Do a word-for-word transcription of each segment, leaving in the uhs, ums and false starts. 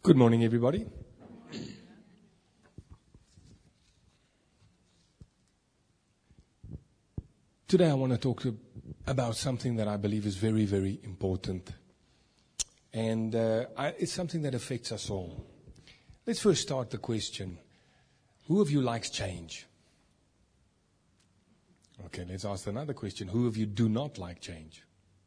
Good morning, everybody. Today I want to talk to, about something that I believe is very, very important. And uh, I, it's something that affects us all. Let's first start the question. Who of you likes change? Okay, let's ask another question. Who of you do not like change?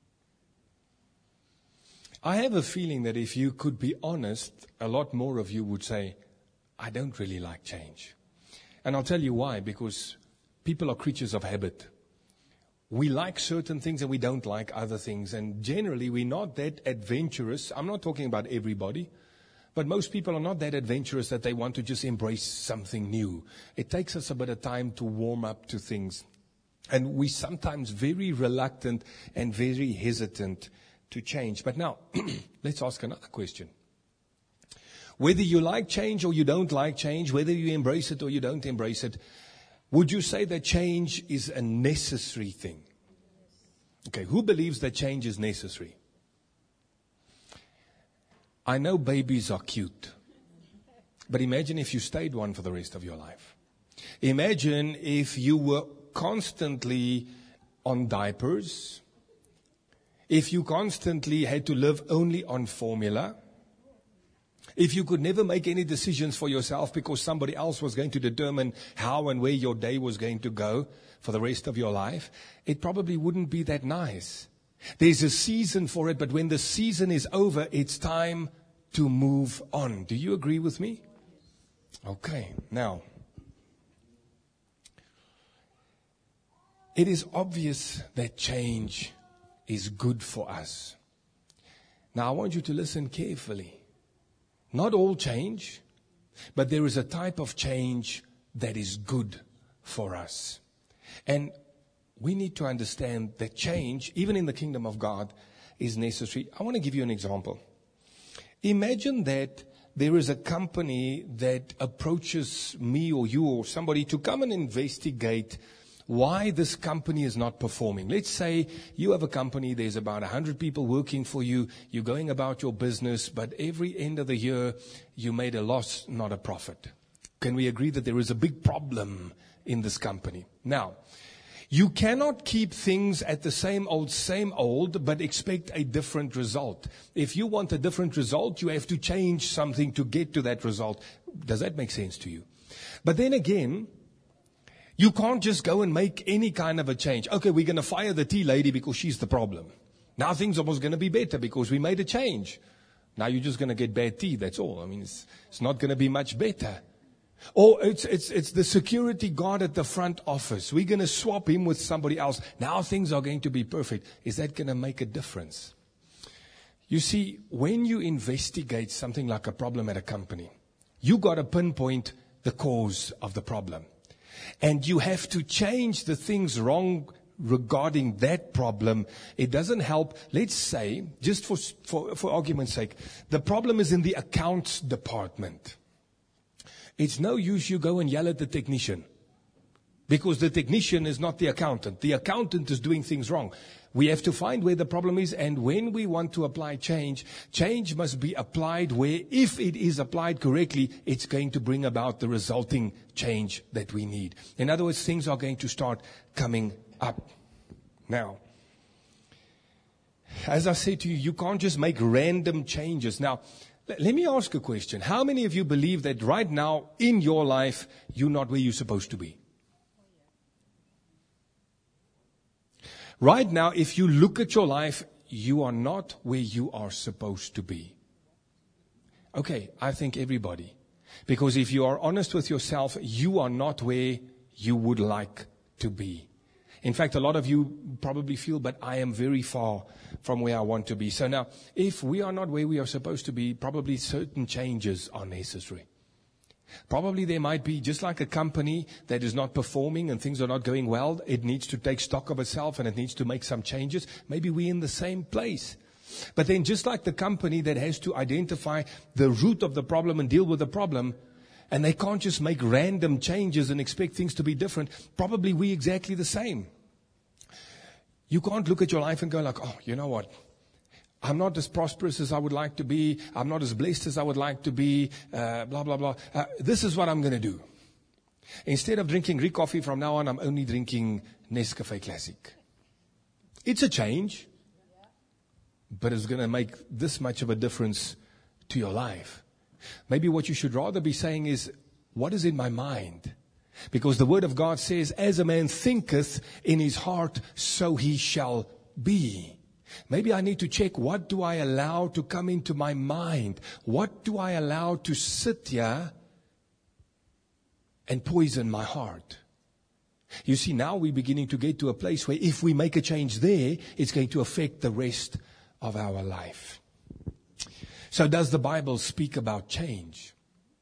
I have a feeling that if you could be honest, a lot more of you would say, I don't really like change. And I'll tell you why, because people are creatures of habit. We like certain things and we don't like other things. And generally, we're not that adventurous. I'm not talking about everybody, but most people are not that adventurous that they want to just embrace something new. It takes us a bit of time to warm up to things. And we're sometimes very reluctant and very hesitant to change. But now, let's ask another question. Whether you like change or you don't like change, whether you embrace it or you don't embrace it, would you say that change is a necessary thing? Okay, who believes that change is necessary? I know babies are cute, but imagine if you stayed one for the rest of your life. Imagine if you were constantly on diapers, if you constantly had to live only on formula, if you could never make any decisions for yourself because somebody else was going to determine how and where your day was going to go for the rest of your life, it probably wouldn't be that nice. There's a season for it, but when the season is over, it's time to move on. Do you agree with me? Okay, now, it is obvious that change is good for us. Now, I want you to listen carefully. Not all change, but there is a type of change that is good for us. And we need to understand that change, even in the kingdom of God, is necessary. I want to give you an example. Imagine that there is a company that approaches me or you or somebody to come and investigate why this company is not performing. Let's say you have a company, there's about one hundred people working for you, you're going about your business, but every end of the year you made a loss, not a profit. Can we agree that there is a big problem in this company? Now, you cannot keep things at the same old, same old, but expect a different result. If you want a different result, you have to change something to get to that result. Does that make sense to you? But then again, you can't just go and make any kind of a change. Okay, we're going to fire the tea lady because she's the problem. Now things are going to be better because we made a change. Now you're just going to get bad tea, that's all. I mean, it's, it's not going to be much better. Or it's, it's, it's the security guard at the front office. We're going to swap him with somebody else. Now things are going to be perfect. Is that going to make a difference? You see, when you investigate something like a problem at a company, you got to pinpoint the cause of the problem. And you have to change the things wrong regarding that problem. It doesn't help. Let's say, just for, for, for argument's sake, the problem is in the accounts department. It's no use you go and yell at the technician, because the technician is not the accountant. The accountant is doing things wrong. We have to find where the problem is, and when we want to apply change, change must be applied where, if it is applied correctly, it's going to bring about the resulting change that we need. In other words, things are going to start coming up. Now, as I said to you, you can't just make random changes. Now, let me ask a question. How many of you believe that right now in your life, you're not where you're supposed to be? Right now, if you look at your life, you are not where you are supposed to be. Okay, I think everybody. Because if you are honest with yourself, you are not where you would like to be. In fact, a lot of you probably feel, but I am very far from where I want to be. So now, if we are not where we are supposed to be, probably certain changes are necessary. Probably there might be, just like a company that is not performing and things are not going well, it needs to take stock of itself and it needs to make some changes. Maybe we're in the same place. But then just like the company that has to identify the root of the problem and deal with the problem, and they can't just make random changes and expect things to be different, probably we exactly the same. You can't look at your life and go like, oh, you know what? I'm not as prosperous as I would like to be. I'm not as blessed as I would like to be. Uh, blah, blah, blah. Uh, this is what I'm going to do. Instead of drinking Greek coffee from now on, I'm only drinking Nescafe Classic. It's a change, but it's going to make this much of a difference to your life. Maybe what you should rather be saying is, what is in my mind? Because the Word of God says, as a man thinketh in his heart, so he shall be. Maybe I need to check, what do I allow to come into my mind? What do I allow to sit here and poison my heart? You see, now we're beginning to get to a place where if we make a change there, it's going to affect the rest of our life. So does the Bible speak about change?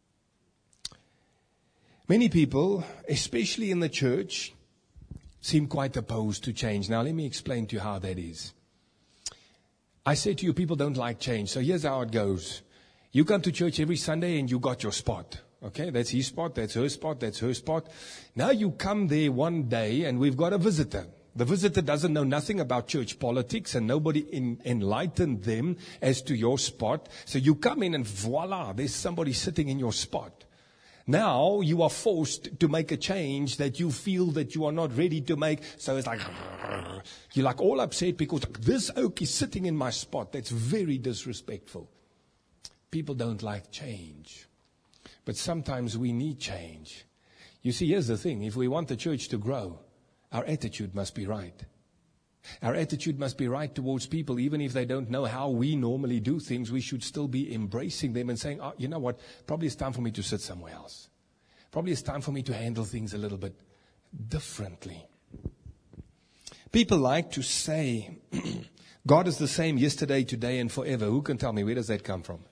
Many people, especially in the church, seem quite opposed to change. Now let me explain to you how that is. I say to you, people don't like change. So here's how it goes. You come to church every Sunday and you got your spot. Okay, that's his spot, that's her spot, that's her spot. Now you come there one day and we've got a visitor. The visitor doesn't know nothing about church politics and nobody in, enlightened them as to your spot. So you come in and voila, there's somebody sitting in your spot. Now you are forced to make a change that you feel that you are not ready to make. So it's like, you're like all upset because this oak is sitting in my spot. That's very disrespectful. People don't like change. But sometimes we need change. You see, here's the thing. If we want the church to grow, our attitude must be right. Our attitude must be right towards people. Even if they don't know how we normally do things, we should still be embracing them and saying, oh, you know what, probably it's time for me to sit somewhere else. Probably it's time for me to handle things a little bit differently. People like to say, God is the same yesterday, today, and forever. Who can tell me, where does that come from?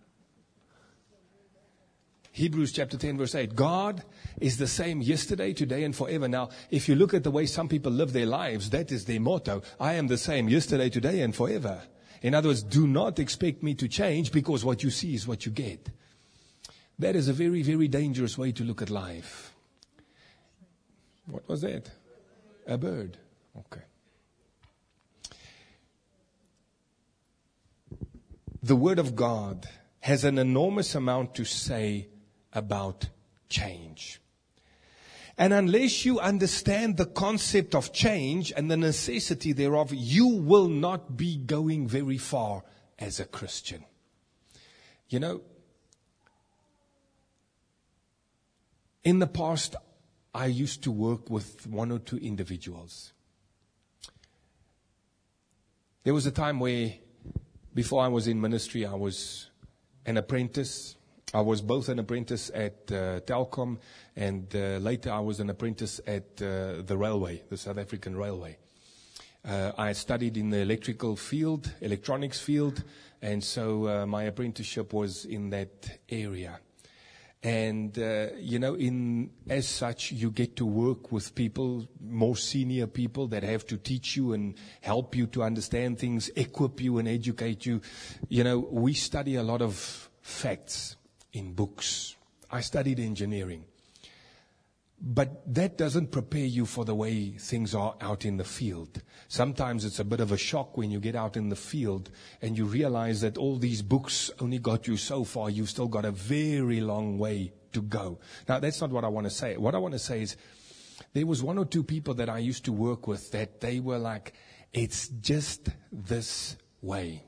Hebrews chapter ten verse eight. God is the same yesterday, today, and forever. Now, if you look at the way some people live their lives, that is their motto. I am the same yesterday, today, and forever. In other words, do not expect me to change because what you see is what you get. That is a very, very dangerous way to look at life. What was that? A bird. Okay. The Word of God has an enormous amount to say about change. And unless you understand the concept of change and the necessity thereof, you will not be going very far as a Christian. You know, in the past, I used to work with one or two individuals. There was a time where, before I was in ministry, I was an apprentice. I was both an apprentice at uh, Telkom, and uh, later I was an apprentice at uh, the railway, the South African Railway. Uh, I studied in the electrical field, electronics field, and so uh, my apprenticeship was in that area. And, uh, you know, in as such, you get to work with people, more senior people that have to teach you and help you to understand things, equip you and educate you. You know, we study a lot of facts in books. I studied engineering. But that doesn't prepare you for the way things are out in the field. Sometimes it's a bit of a shock when you get out in the field and you realize that all these books only got you so far. You've still got a very long way to go. Now, that's not what I want to say. What I want to say is there was one or two people that I used to work with that they were like, it's just this way.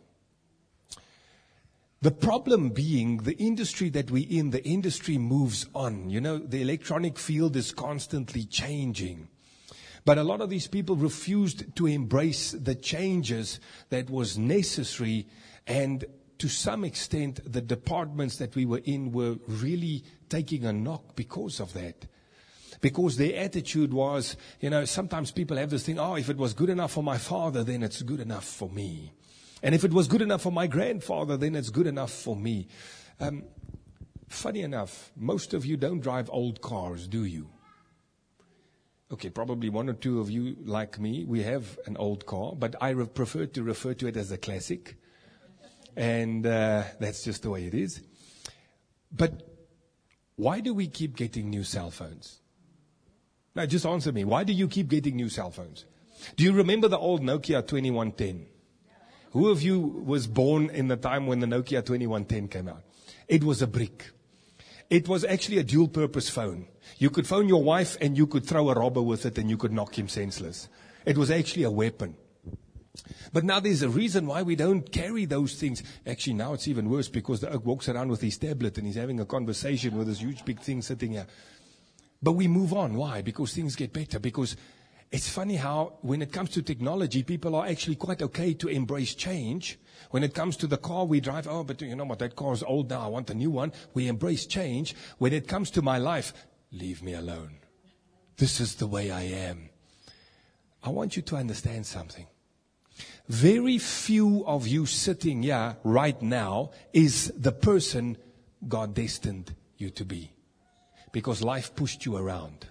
The problem being the industry that we're in, the industry moves on. You know, the electronic field is constantly changing. But a lot of these people refused to embrace the changes that was necessary. And to some extent, the departments that we were in were really taking a knock because of that. Because their attitude was, you know, sometimes people have this thing, oh, if it was good enough for my father, then it's good enough for me. And if it was good enough for my grandfather, then it's good enough for me. Um, funny enough, most of you don't drive old cars, do you? Okay, probably one or two of you, like me, we have an old car, but I re- prefer to refer to it as a classic. And uh, that's just the way it is. But why do we keep getting new cell phones? Now, just answer me. Why do you keep getting new cell phones? Do you remember the old Nokia twenty-one ten? Who of you was born in the time when the Nokia twenty-one ten came out? It was a brick. It was actually a dual-purpose phone. You could phone your wife and you could throw a robber with it and you could knock him senseless. It was actually a weapon. But now there's a reason why we don't carry those things. Actually, now it's even worse because the oak walks around with his tablet and he's having a conversation with this huge big thing sitting here. But we move on. Why? Because things get better. Because it's funny how when it comes to technology, people are actually quite okay to embrace change. When it comes to the car we drive, oh, but you know what, that car is old now, I want a new one. We embrace change. When it comes to my life, leave me alone. This is the way I am. I want you to understand something. Very few of you sitting here right now is the person God destined you to be. Because life pushed you around.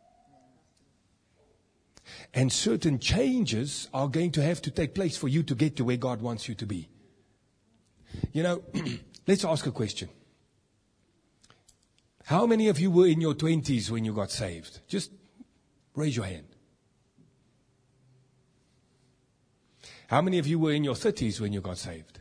And certain changes are going to have to take place for you to get to where God wants you to be. You know, let's ask a question. How many of you were in your twenties when you got saved? Just raise your hand. How many of you were in your thirties when you got saved?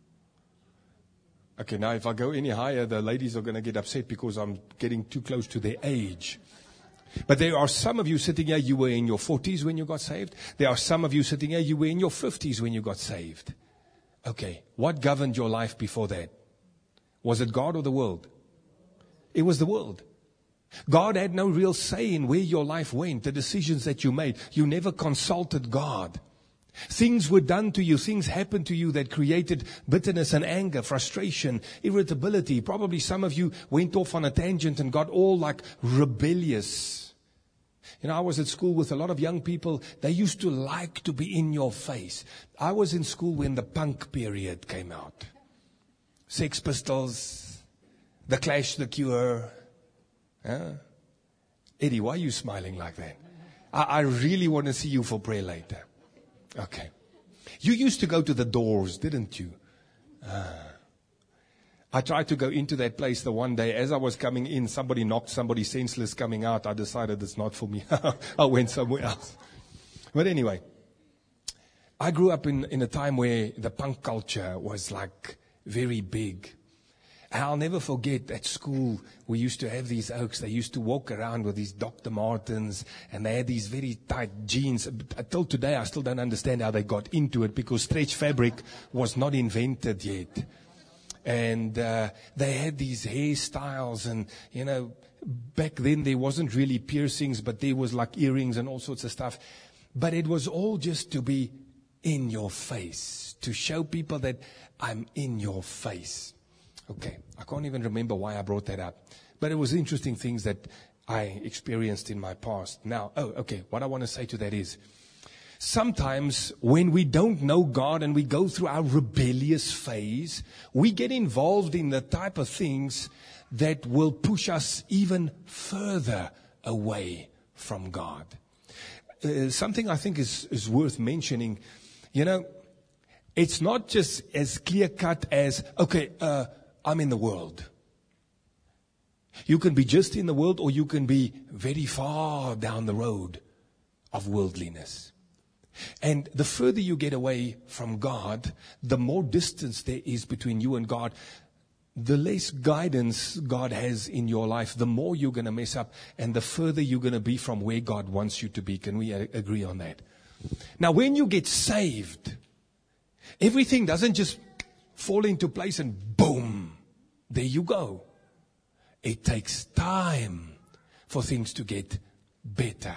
Okay, now if I go any higher, the ladies are going to get upset because I'm getting too close to their age. But there are some of you sitting here, you were in your forties when you got saved. There are some of you sitting here, you were in your fifties when you got saved. Okay, what governed your life before that? Was it God or the world? It was the world. God had no real say in where your life went, the decisions that you made. You never consulted God. Things were done to you, things happened to you that created bitterness and anger, frustration, irritability. Probably some of you went off on a tangent and got all like rebellious. You know, I was at school with a lot of young people. They used to like to be in your face. I was in school when the punk period came out. Sex Pistols, The Clash, The Cure. Huh? Eddie, why are you smiling like that? I, I really want to see you for prayer later. Okay. You used to go to the Doors, didn't you? Ah. I tried to go into that place the one day. As I was coming in, somebody knocked somebody senseless coming out. I decided it's not for me. I went somewhere else. But anyway, I grew up in, in a time where the punk culture was like very big. And I'll never forget at school, we used to have these oaks. They used to walk around with these Doctor Martens, and they had these very tight jeans. Until today, I still don't understand how they got into it, because stretch fabric was not invented yet. And uh, they had these hairstyles, and, you know, back then there wasn't really piercings, but there was like earrings and all sorts of stuff. But it was all just to be in your face, to show people that I'm in your face. Okay, I can't even remember why I brought that up. But it was interesting things that I experienced in my past. Now, oh, okay, what I want to say to that is, sometimes when we don't know God and we go through our rebellious phase, we get involved in the type of things that will push us even further away from God. Uh, something I think is, is worth mentioning, you know, it's not just as clear-cut as, okay, uh, I'm in the world. You can be just in the world, or you can be very far down the road of worldliness. And the further you get away from God, the more distance there is between you and God, the less guidance God has in your life, the more you're going to mess up, and the further you're going to be from where God wants you to be. Can we agree on that? Now, when you get saved, everything doesn't just fall into place and boom, there you go. It takes time for things to get better.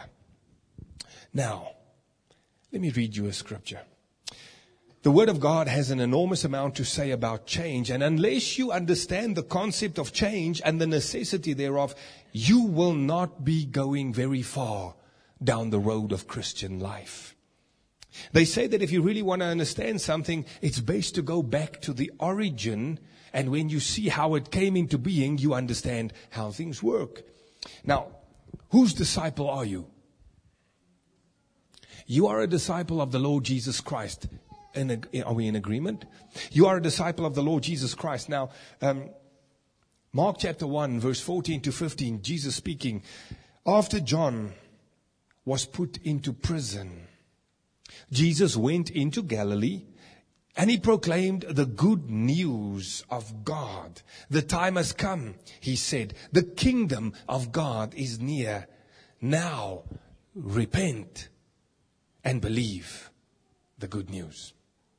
Now, let me read you a scripture. The Word of God has an enormous amount to say about change, and unless you understand the concept of change and the necessity thereof, you will not be going very far down the road of Christian life. They say that if you really want to understand something, it's best to go back to the origin, and when you see how it came into being, you understand how things work. Now, whose disciple are you? You are a disciple of the Lord Jesus Christ. In, are we in agreement? You are a disciple of the Lord Jesus Christ. Now, um, Mark chapter one, verse fourteen to fifteen, Jesus speaking. After John was put into prison, Jesus went into Galilee, And he proclaimed the good news of God. The time has come, he said. The kingdom of God is near. Now, repent and believe the good news.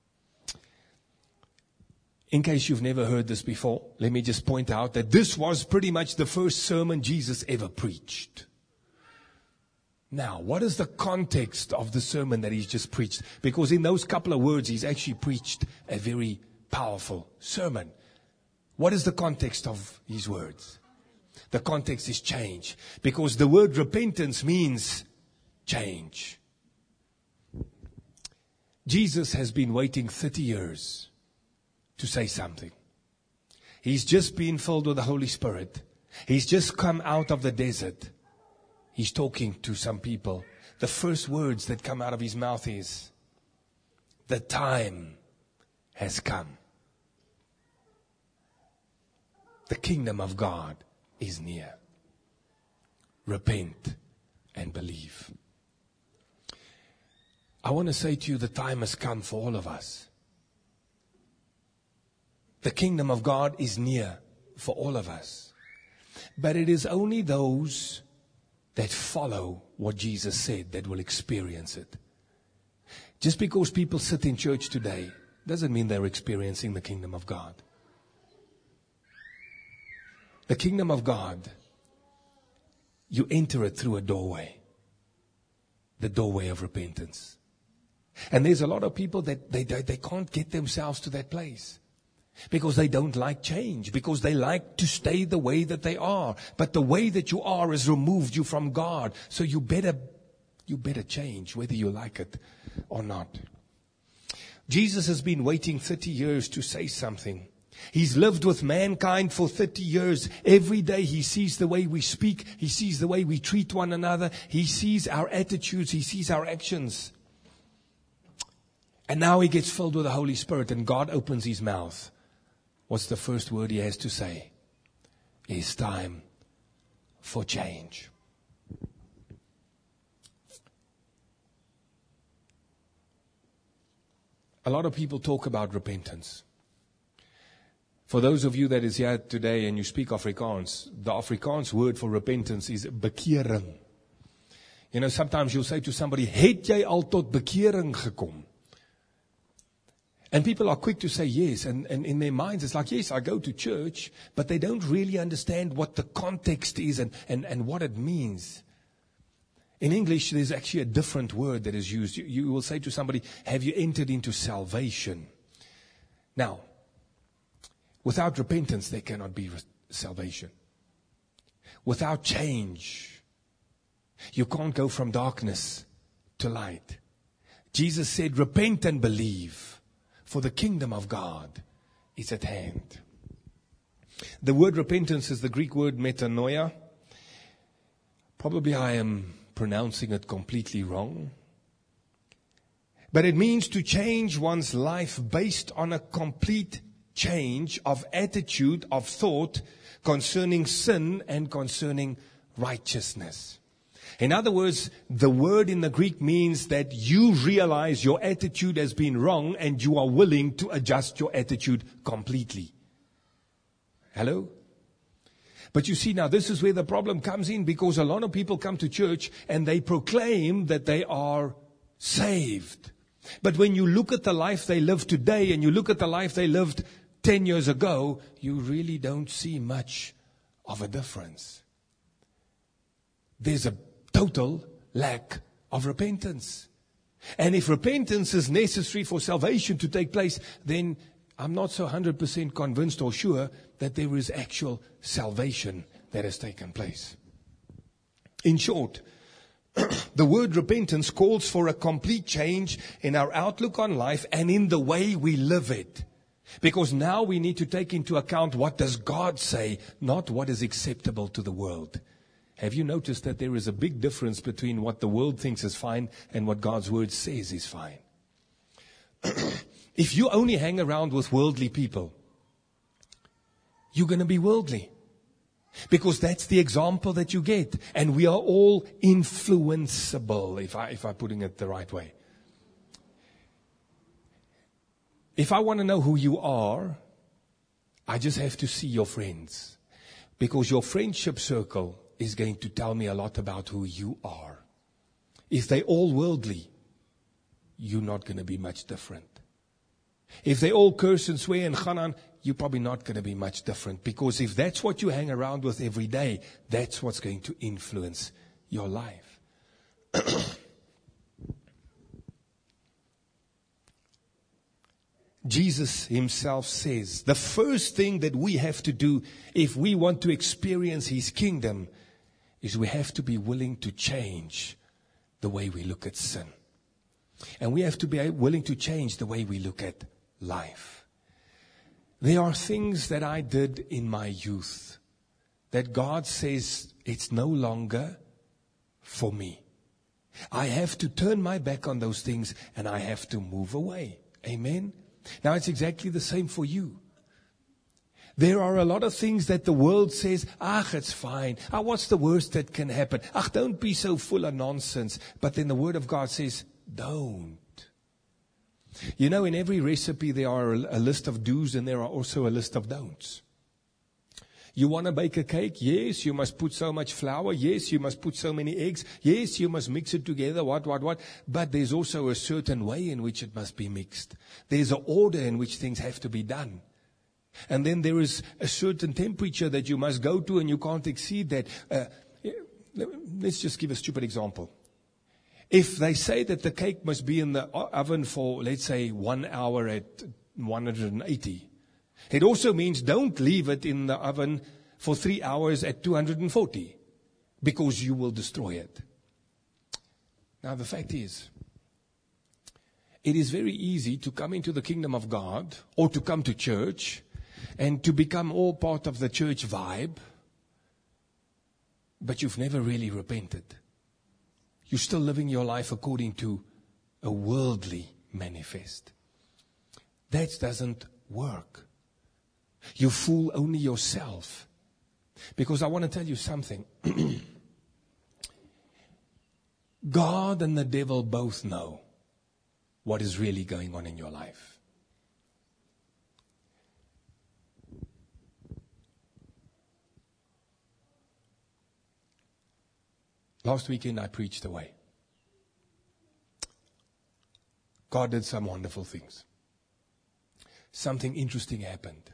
In case you've never heard this before, let me just point out that this was pretty much the first sermon Jesus ever preached. Now, what is the context of the sermon that he's just preached? Because in those couple of words, he's actually preached a very powerful sermon. What is the context of his words? The context is change. Because the word repentance means change. Jesus has been waiting thirty years to say something. He's just been filled with the Holy Spirit. He's just come out of the desert. He's talking to some people. The first words that come out of his mouth is, the time has come. The kingdom of God is near. Repent and believe. I want to say to you, the time has come for all of us. The kingdom of God is near for all of us. But it is only those that follow what Jesus said that will experience it. Just because people sit in church today doesn't mean they're experiencing the kingdom of God. The kingdom of God, you enter it through a doorway. The doorway of repentance. And there's a lot of people that they, they, they can't get themselves to that place. Because they don't like change. Because they like to stay the way that they are. But the way that you are has removed you from God. So you better, you better change, whether you like it or not. Jesus has been waiting thirty years to say something. He's lived with mankind for thirty years. Every day he sees the way we speak. He sees the way we treat one another. He sees our attitudes. He sees our actions. And now he gets filled with the Holy Spirit and God opens his mouth. What's the first word he has to say? It's time for change. A lot of people talk about repentance. For those of you that is here today and you speak Afrikaans, the Afrikaans word for repentance is bekering. You know, sometimes you'll say to somebody, het jy al tot bekering gekom? And people are quick to say yes, and, and in their minds it's like, yes, I go to church, but they don't really understand what the context is and, and, and what it means. In English, there's actually a different word that is used. You, you will say to somebody, have you entered into salvation? Now, without repentance, there cannot be re- salvation. Without change, you can't go from darkness to light. Jesus said, repent and believe. For the kingdom of God is at hand. The word repentance is the Greek word metanoia. Probably I am pronouncing it completely wrong. But it means to change one's life based on a complete change of attitude, of thought concerning sin and concerning righteousness. In other words, the word in the Greek means that you realize your attitude has been wrong and you are willing to adjust your attitude completely. Hello? But you see, now this is where the problem comes in, because a lot of people come to church and they proclaim that they are saved. But when you look at the life they live today and you look at the life they lived ten years ago, you really don't see much of a difference. There's a total lack of repentance. And if repentance is necessary for salvation to take place, then I'm not so one hundred percent convinced or sure that there is actual salvation that has taken place. In short, the word repentance calls for a complete change in our outlook on life and in the way we live it. Because now we need to take into account what does God say, not what is acceptable to the world. Have you noticed that there is a big difference between what the world thinks is fine and what God's word says is fine? If you only hang around with worldly people, you're going to be worldly. Because that's the example that you get. And we are all influenceable, if I, if I'm putting it the right way. If I want to know who you are, I just have to see your friends. Because your friendship circle is going to tell me a lot about who you are. If they're all worldly, you're not going to be much different. If they all curse and swear and gaan aan, you're probably not going to be much different. Because if that's what you hang around with every day, that's what's going to influence your life. Jesus himself says, the first thing that we have to do if we want to experience his kingdom is we have to be willing to change the way we look at sin. And we have to be willing to change the way we look at life. There are things that I did in my youth that God says it's no longer for me. I have to turn my back on those things and I have to move away. Amen? Now it's exactly the same for you. There are a lot of things that the world says, ah, it's fine. Ah, what's the worst that can happen? Ah, don't be so full of nonsense. But then the Word of God says, don't. You know, in every recipe there are a list of do's and there are also a list of don'ts. You want to bake a cake? Yes, you must put so much flour. Yes, you must put so many eggs. Yes, you must mix it together, what, what, what. But there's also a certain way in which it must be mixed. There's an order in which things have to be done. And then there is a certain temperature that you must go to and you can't exceed that. Uh, let's just give a stupid example. If they say that the cake must be in the oven for, let's say, one hour at one hundred eighty, it also means don't leave it in the oven for three hours at two hundred forty, because you will destroy it. Now the fact is, it is very easy to come into the kingdom of God or to come to church and to become all part of the church vibe, but you've never really repented. You're still living your life according to a worldly manifest. That doesn't work. You fool only yourself. Because I want to tell you something. God and the devil both know what is really going on in your life. Last weekend I preached away. God did some wonderful things. Something interesting happened.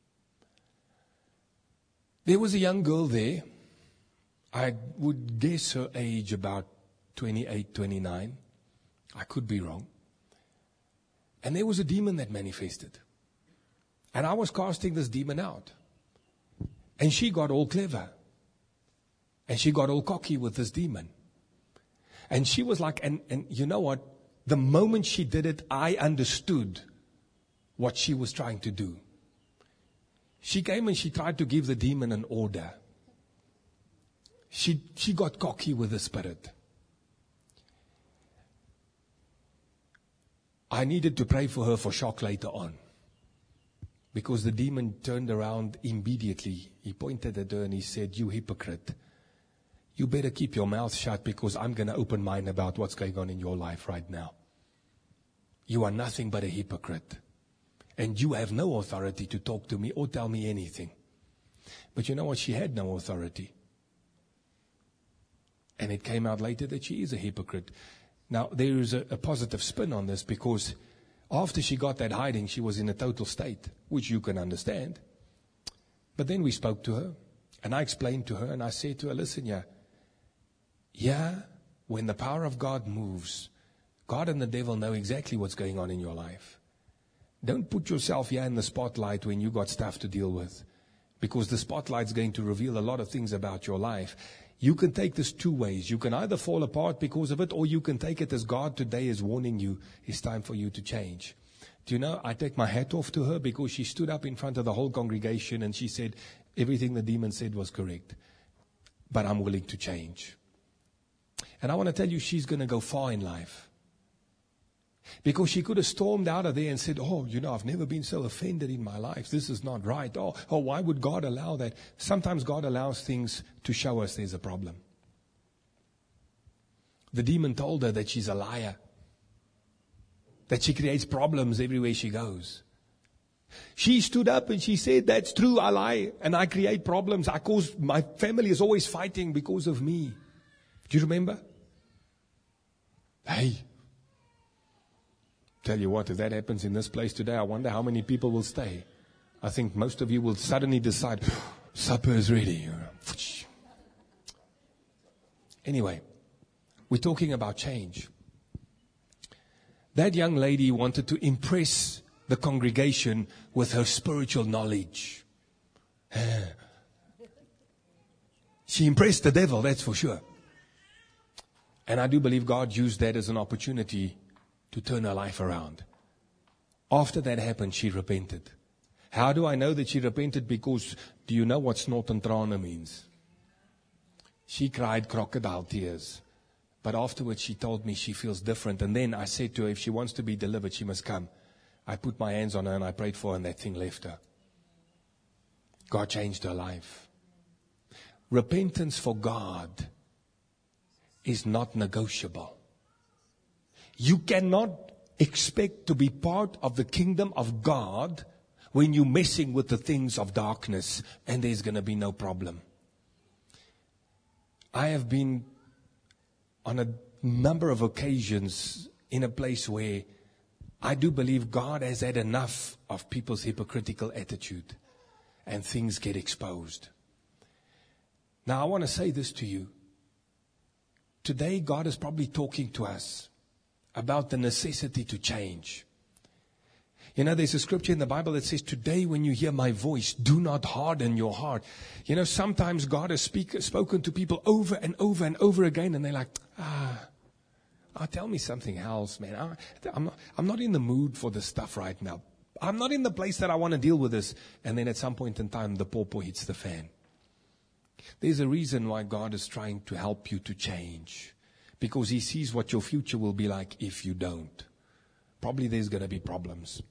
There was a young girl there. I would guess her age about twenty-eight, twenty-nine. I could be wrong. And there was a demon that manifested. And I was casting this demon out. And she got all clever. And she got all cocky with this demon. And she was like, and, and you know what? The moment she did it, I understood what she was trying to do. She came and she tried to give the demon an order. She, she got cocky with the spirit. I needed to pray for her for shock later on. Because the demon turned around immediately. He pointed at her and he said, "You hypocrite. You better keep your mouth shut because I'm going to open mine about what's going on in your life right now. You are nothing but a hypocrite. And you have no authority to talk to me or tell me anything." But you know what? She had no authority. And it came out later that she is a hypocrite. Now, there is a, a positive spin on this because after she got that hiding, she was in a total state, which you can understand. But then we spoke to her, and I explained to her, and I said to her, "Listen, yeah, yeah, when the power of God moves, God and the devil know exactly what's going on in your life. Don't put yourself here in the spotlight when you got stuff to deal with, because the spotlight's going to reveal a lot of things about your life. You can take this two ways. You can either fall apart because of it, or you can take it as God today is warning you, it's time for you to change." Do you know, I take my hat off to her because she stood up in front of the whole congregation and she said, everything the demon said was correct, but I'm willing to change. And I want to tell you, she's going to go far in life. Because she could have stormed out of there and said, "Oh, you know, I've never been so offended in my life. This is not right. Oh, oh, why would God allow that?" Sometimes God allows things to show us there's a problem. The demon told her that she's a liar. that she creates problems everywhere she goes. She stood up and she said, that's true, I lie and I create problems. I cause, my family is always fighting because of me. Do you remember? Hey, tell you what, if that happens in this place today, I wonder how many people will stay. I think most of you will suddenly decide, supper is ready. Anyway, we're talking about change. That young lady wanted to impress the congregation with her spiritual knowledge. She impressed the devil, that's for sure. And I do believe God used that as an opportunity to turn her life around. After that happened, she repented. How do I know that she repented? Because do you know what snot and trane means? She cried crocodile tears. But afterwards she told me she feels different. And then I said to her, if she wants to be delivered, she must come. I put my hands on her and I prayed for her and that thing left her. God changed her life. Repentance for God is not negotiable. You cannot expect to be part of the kingdom of God when you're messing with the things of darkness, and there's going to be no problem. I have been on a number of occasions in a place where I do believe God has had enough of people's hypocritical attitude and things get exposed. Now I want to say this to you. Today God is probably talking to us about the necessity to change. You know, there's a scripture in the Bible that says, today when you hear my voice, do not harden your heart. You know, sometimes God has speak, spoken to people over and over and over again, and they're like, ah, oh, tell me something else, man. I, I'm not, I'm not in the mood for this stuff right now. I'm not in the place that I want to deal with this. And then at some point in time, the pawpaw hits the fan. There's a reason why God is trying to help you to change. Because He sees what your future will be like if you don't. Probably there's going to be problems.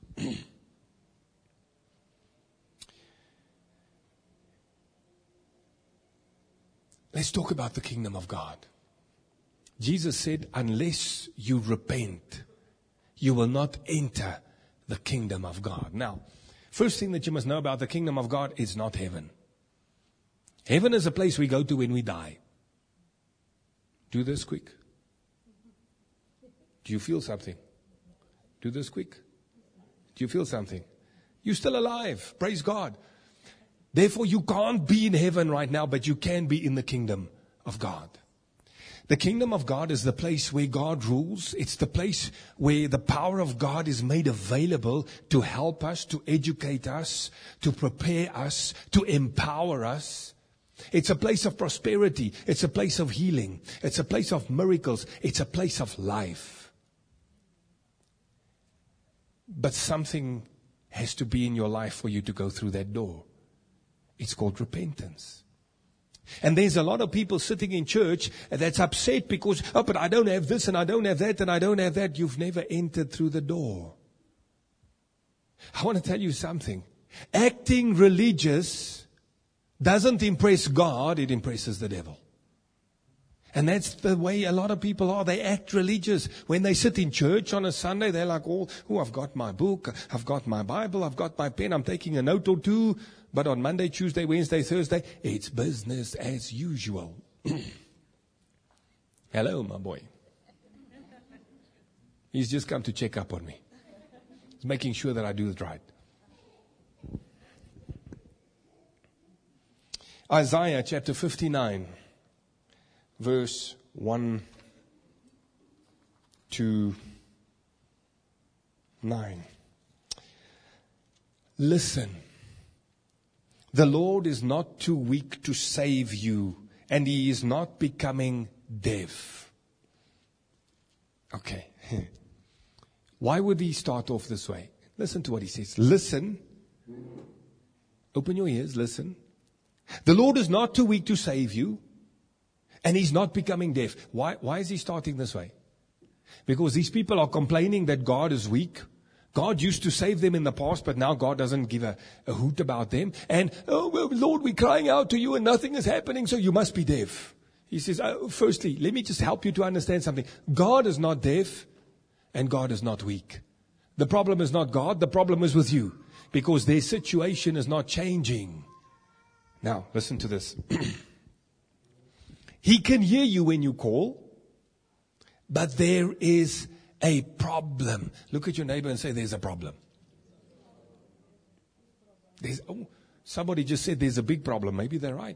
Let's talk about the kingdom of God. Jesus said, unless you repent, you will not enter the kingdom of God. Now, first thing that you must know about the kingdom of God is not heaven. Heaven is a place we go to when we die. Do this quick. Do you feel something? Do this quick. Do you feel something? You're still alive. Praise God. Therefore, you can't be in heaven right now, but you can be in the kingdom of God. The kingdom of God is the place where God rules. It's the place where the power of God is made available to help us, to educate us, to prepare us, to empower us. It's a place of prosperity. It's a place of healing. It's a place of miracles. It's a place of life. But something has to be in your life for you to go through that door. It's called repentance. And there's a lot of people sitting in church that's upset because, oh, but I don't have this and I don't have that and I don't have that. You've never entered through the door. I want to tell you something. Acting religious doesn't impress God, it impresses the devil. And that's the way a lot of people are. They act religious. When they sit in church on a Sunday, they're like, oh, oh, I've got my book, I've got my Bible, I've got my pen, I'm taking a note or two. But on Monday, Tuesday, Wednesday, Thursday, it's business as usual. Hello, my boy. He's just come to check up on me. He's making sure that I do it right. Isaiah chapter fifty-nine, verse one to nine. Listen. The Lord is not too weak to save you, and He is not becoming deaf. Okay. Why would He start off this way? Listen to what He says. Listen. Open your ears. Listen. The Lord is not too weak to save you, and He's not becoming deaf. Why, why is He starting this way? Because these people are complaining that God is weak. God used to save them in the past, but now God doesn't give a, a hoot about them. And, oh, well, Lord, we're crying out to you and nothing is happening, so you must be deaf. He says, oh, firstly, let me just help you to understand something. God is not deaf and God is not weak. The problem is not God, the problem is with you. Because their situation is not changing. Now, listen to this. He can hear you when you call, but there is a problem. Look at your neighbor and say, there's a problem. There's, oh, somebody just said there's a big problem. Maybe they're right.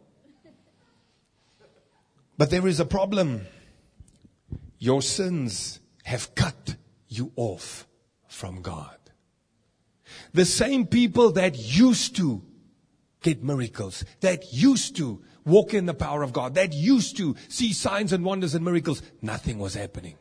But there is a problem. Your sins have cut you off from God. The same people that used to get miracles, that used to walk in the power of God, that used to see signs and wonders and miracles, nothing was happening.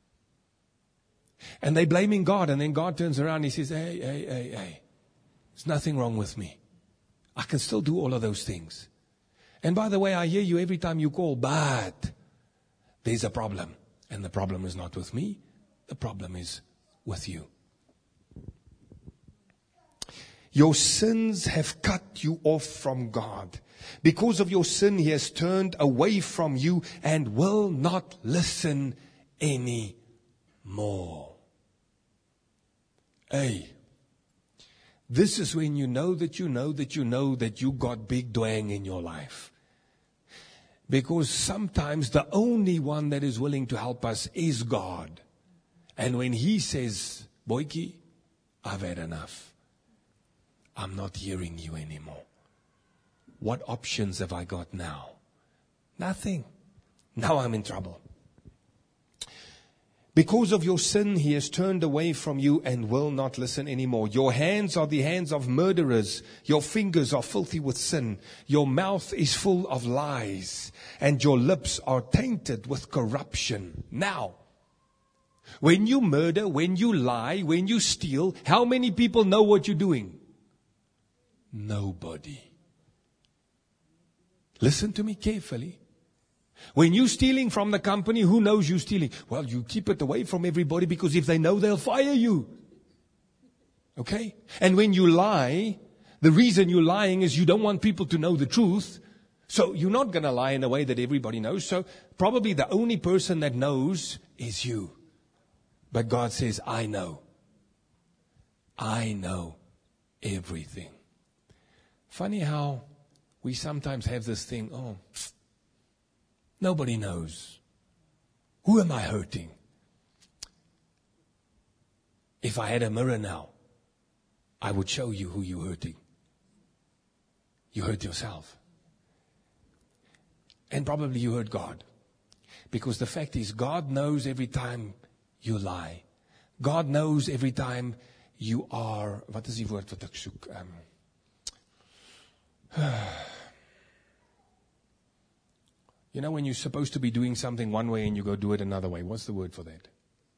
And they blaming God, and then God turns around and he says, hey, hey, hey, hey, there's nothing wrong with me. I can still do all of those things. And by the way, I hear you every time you call, but there's a problem. And the problem is not with me. The problem is with you. Your sins have cut you off from God. Because of your sin, He has turned away from you and will not listen anymore. Hey, this is when you know that you know that you know that you got big dwang in your life. Because sometimes the only one that is willing to help us is God. And when He says, Boyki, I've had enough. I'm not hearing you anymore. What options have I got now? Nothing. Now I'm in trouble. Because of your sin, He has turned away from you and will not listen anymore. Your hands are the hands of murderers. Your fingers are filthy with sin. Your mouth is full of lies. And your lips are tainted with corruption. Now, when you murder, when you lie, when you steal, how many people know what you're doing? Nobody. Listen to me carefully. When you're stealing from the company, who knows you're stealing? Well, you keep it away from everybody because if they know, they'll fire you. Okay? And when you lie, the reason you're lying is you don't want people to know the truth. So you're not going to lie in a way that everybody knows. So probably the only person that knows is you. But God says, I know. I know everything. Funny how we sometimes have this thing, oh, nobody knows. Who am I hurting? If I had a mirror now, I would show you who you're hurting. You hurt yourself. And probably you hurt God. Because the fact is, God knows every time you lie. God knows every time you are, wat is die woord wat ek soek? Um, You know when you're supposed to be doing something one way and you go do it another way. What's the word for that?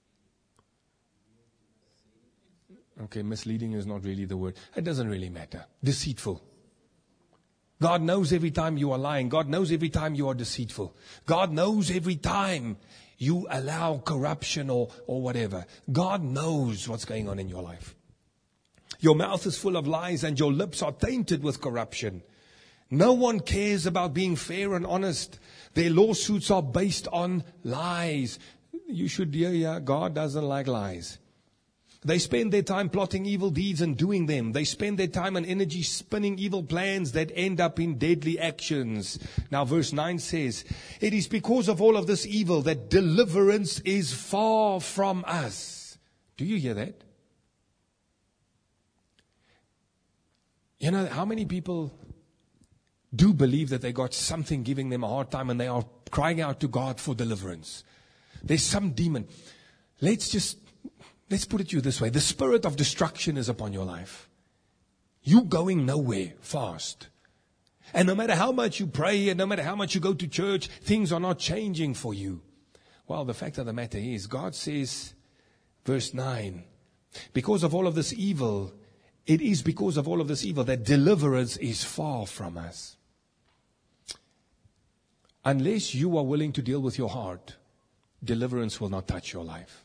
Okay, misleading is not really the word. It doesn't really matter. Deceitful. God knows every time you are lying. God knows every time you are deceitful. God knows every time you allow corruption or, or whatever. God knows what's going on in your life. Your mouth is full of lies and your lips are tainted with corruption. No one cares about being fair and honest. Their lawsuits are based on lies. You should hear, yeah, God doesn't like lies. They spend their time plotting evil deeds and doing them. They spend their time and energy spinning evil plans that end up in deadly actions. Now verse nine says, it is because of all of this evil that deliverance is far from us. Do you hear that? You know, how many people do believe that they got something giving them a hard time and they are crying out to God for deliverance? There's some demon. Let's just, let's put it to you this way. The spirit of destruction is upon your life. You going nowhere fast. And no matter how much you pray and no matter how much you go to church, things are not changing for you. Well, the fact of the matter is, God says, verse nine, because of all of this evil, it is because of all of this evil that deliverance is far from us. Unless you are willing to deal with your heart, deliverance will not touch your life.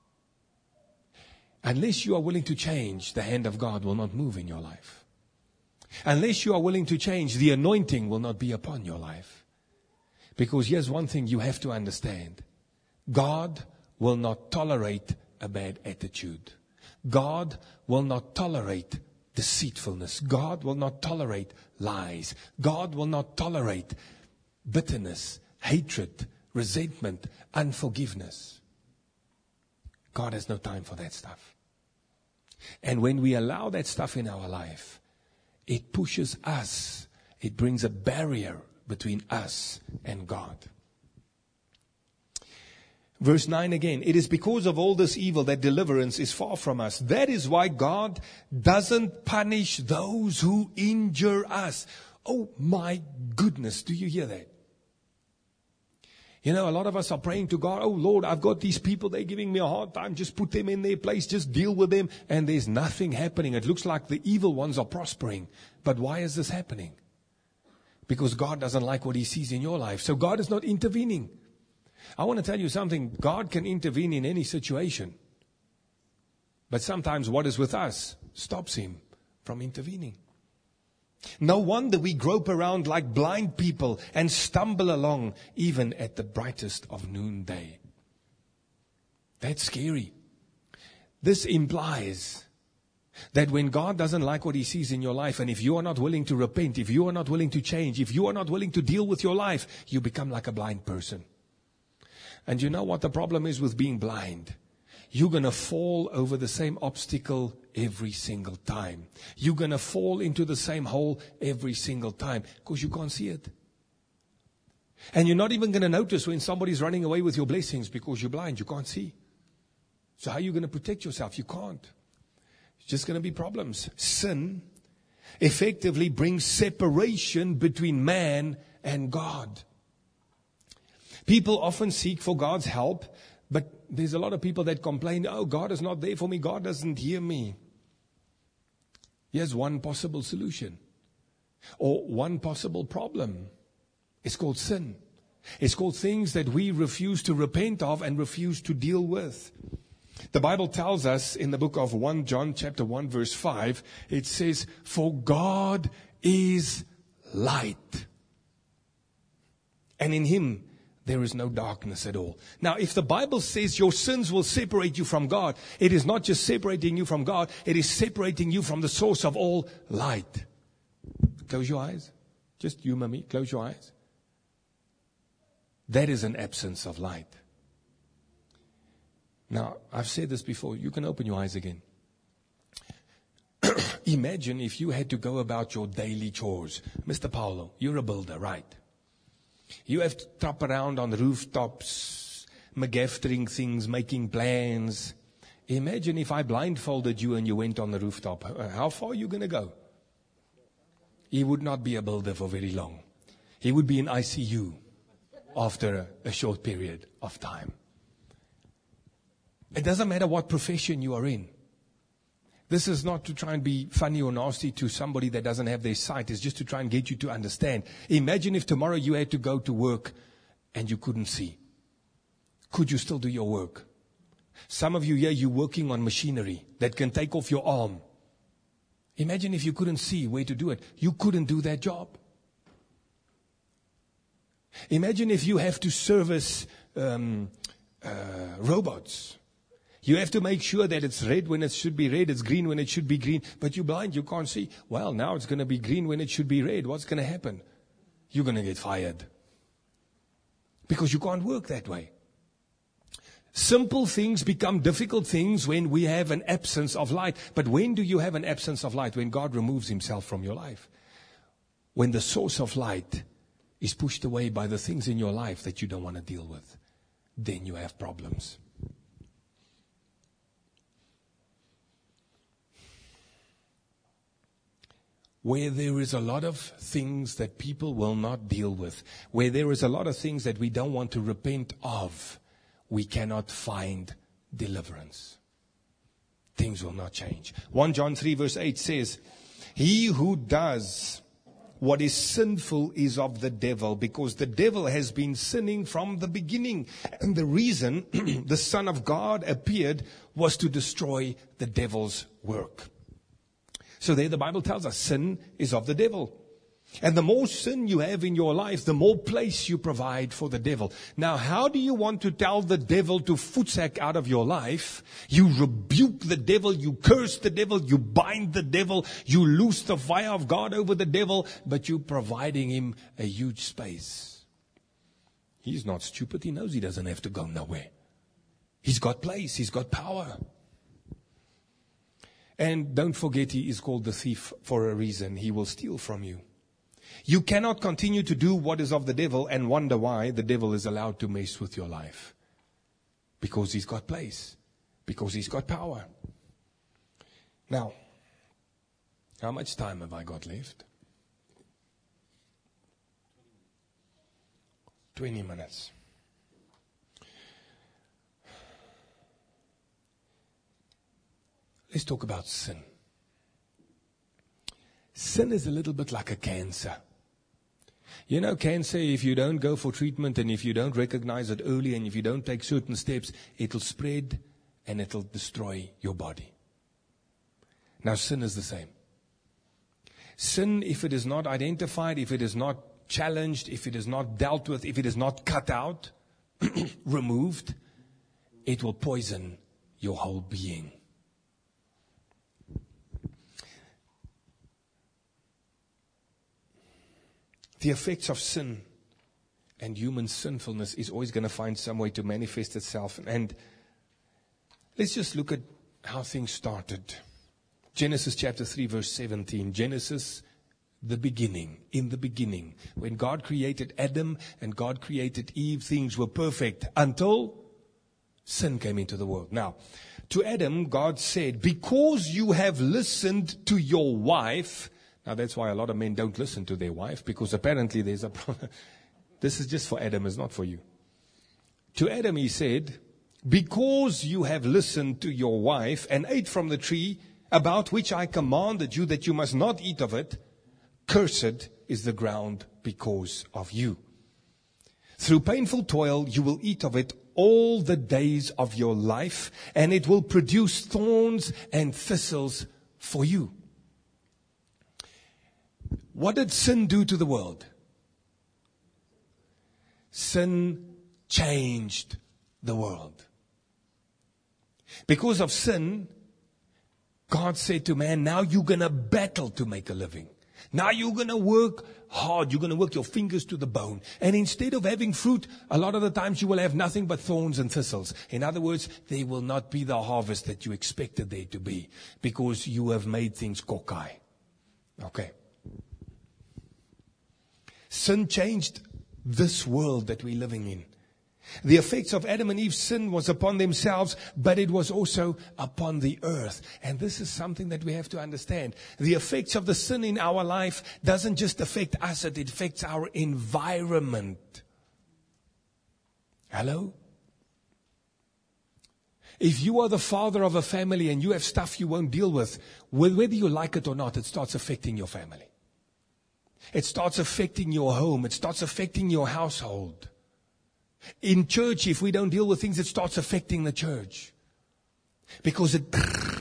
Unless you are willing to change, the hand of God will not move in your life. Unless you are willing to change, the anointing will not be upon your life. Because here's one thing you have to understand. God will not tolerate a bad attitude. God will not tolerate deceitfulness. God will not tolerate lies. God will not tolerate bitterness, hatred, resentment, unforgiveness. God has no time for that stuff. And when we allow that stuff in our life, it pushes us. It brings a barrier between us and God. Verse nine again, it is because of all this evil that deliverance is far from us. That is why God doesn't punish those who injure us. Oh my goodness, do you hear that? You know, a lot of us are praying to God, oh Lord, I've got these people, they're giving me a hard time, just put them in their place, just deal with them, and there's nothing happening. It looks like the evil ones are prospering. But why is this happening? Because God doesn't like what He sees in your life. So God is not intervening. I want to tell you something. God can intervene in any situation. But sometimes what is with us stops Him from intervening. No wonder we grope around like blind people and stumble along even at the brightest of noonday. That's scary. This implies that when God doesn't like what He sees in your life, and if you are not willing to repent, if you are not willing to change, if you are not willing to deal with your life, you become like a blind person. And you know what the problem is with being blind? You're going to fall over the same obstacle every single time. You're going to fall into the same hole every single time because you can't see it. And you're not even going to notice when somebody's running away with your blessings because you're blind. You can't see. So how are you going to protect yourself? You can't. It's just going to be problems. Sin effectively brings separation between man and God. People often seek for God's help, but there's a lot of people that complain, oh, God is not there for me. God doesn't hear me. Here's one possible solution or one possible problem. It's called sin. It's called things that we refuse to repent of and refuse to deal with. The Bible tells us in the book of First John chapter one verse five, it says, for God is light, and in Him there is no darkness at all. Now, if the Bible says your sins will separate you from God, it is not just separating you from God, it is separating you from the source of all light. Close your eyes. Just humor me. Close your eyes. That is an absence of light. Now, I've said this before. You can open your eyes again. Imagine if you had to go about your daily chores. Mister Paulo, you're a builder, right? You have to trap around on rooftops, McGaffering things, making plans. Imagine if I blindfolded you and you went on the rooftop. How far are you going to go? He would not be a builder for very long. He would be in I C U after a, a short period of time. It doesn't matter what profession you are in. This is not to try and be funny or nasty to somebody that doesn't have their sight. It's just to try and get you to understand. Imagine if tomorrow you had to go to work and you couldn't see. Could you still do your work? Some of you here, you're working on machinery that can take off your arm. Imagine if you couldn't see where to do it. You couldn't do that job. Imagine if you have to service um, uh, robots. You have to make sure that it's red when it should be red, it's green when it should be green, but you're blind, you can't see. Well, now it's going to be green when it should be red. What's going to happen? You're going to get fired. Because you can't work that way. Simple things become difficult things when we have an absence of light. But when do you have an absence of light? When God removes Himself from your life. When the source of light is pushed away by the things in your life that you don't want to deal with. Then you have problems. Where there is a lot of things that people will not deal with, where there is a lot of things that we don't want to repent of, we cannot find deliverance. Things will not change. First John three verse eight says, he who does what is sinful is of the devil, because the devil has been sinning from the beginning. And the reason the Son of God appeared was to destroy the devil's work. So there the Bible tells us sin is of the devil. And the more sin you have in your life, the more place you provide for the devil. Now, how do you want to tell the devil to footsack out of your life? You rebuke the devil, you curse the devil, you bind the devil, you loose the fire of God over the devil, but you're providing him a huge space. He's not stupid. He knows he doesn't have to go nowhere. He's got place. He's got power. And don't forget, he is called the thief for a reason. He will steal from you. You cannot continue to do what is of the devil and wonder why the devil is allowed to mess with your life. Because he's got place. Because he's got power. Now, how much time have I got left? Twenty minutes. Let's talk about sin. Sin is a little bit like a cancer. You know, cancer, if you don't go for treatment and if you don't recognize it early and if you don't take certain steps, it'll spread and it'll destroy your body. Now, sin is the same. Sin, if it is not identified, if it is not challenged, if it is not dealt with, if it is not cut out, removed, it will poison your whole being. The effects of sin and human sinfulness is always going to find some way to manifest itself. And let's just look at how things started. Genesis chapter three, verse seventeen. Genesis, the beginning. In the beginning. When God created Adam and God created Eve, things were perfect until sin came into the world. Now, to Adam, God said, because you have listened to your wife. Now, that's why a lot of men don't listen to their wife, because apparently there's a problem. This is just for Adam, it's not for you. To Adam, he said, because you have listened to your wife and ate from the tree about which I commanded you that you must not eat of it, cursed is the ground because of you. Through painful toil, you will eat of it all the days of your life, and it will produce thorns and thistles for you. What did sin do to the world? Sin changed the world. Because of sin, God said to man, now you're going to battle to make a living. Now you're going to work hard. You're going to work your fingers to the bone. And instead of having fruit, a lot of the times you will have nothing but thorns and thistles. In other words, there will not be the harvest that you expected there to be, because you have made things cockeye. Okay. Sin changed this world that we're living in. The effects of Adam and Eve's sin was upon themselves, but it was also upon the earth. And this is something that we have to understand. The effects of the sin in our life doesn't just affect us, it affects our environment. Hello? If you are the father of a family and you have stuff you won't deal with, whether you like it or not, it starts affecting your family. It starts affecting your home. It starts affecting your household. In church, if we don't deal with things, it starts affecting the church. Because it,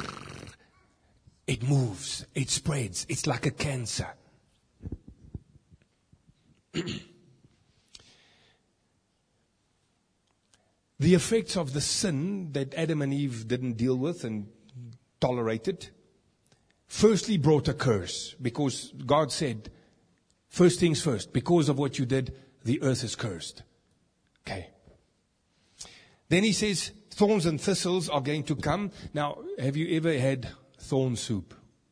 it moves. It spreads. It's like a cancer. The effects of the sin that Adam and Eve didn't deal with and tolerated, firstly brought a curse. Because God said, first things first, because of what you did, the earth is cursed. Okay. Then he says, thorns and thistles are going to come. Now, have you ever had thorn soup?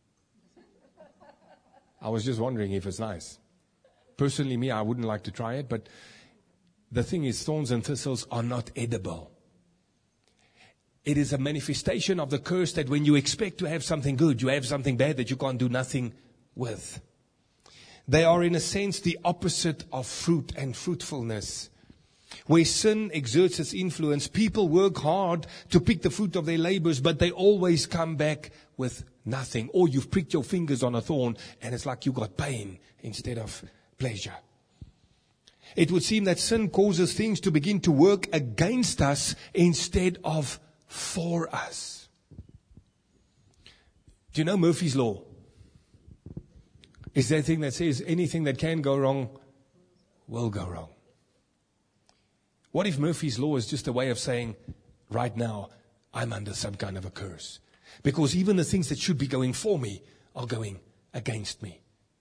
I was just wondering if it's nice. Personally, me, I wouldn't like to try it, but the thing is, thorns and thistles are not edible. It is a manifestation of the curse that when you expect to have something good, you have something bad that you can't do nothing with. They are, in a sense, the opposite of fruit and fruitfulness. Where sin exerts its influence, people work hard to pick the fruit of their labors, but they always come back with nothing. Or you've pricked your fingers on a thorn, and it's like you got pain instead of pleasure. It would seem that sin causes things to begin to work against us instead of for us. Do you know Murphy's Law? is that thing that says anything that can go wrong will go wrong. What if Murphy's Law is just a way of saying, right now, I'm under some kind of a curse? Because even the things that should be going for me are going against me.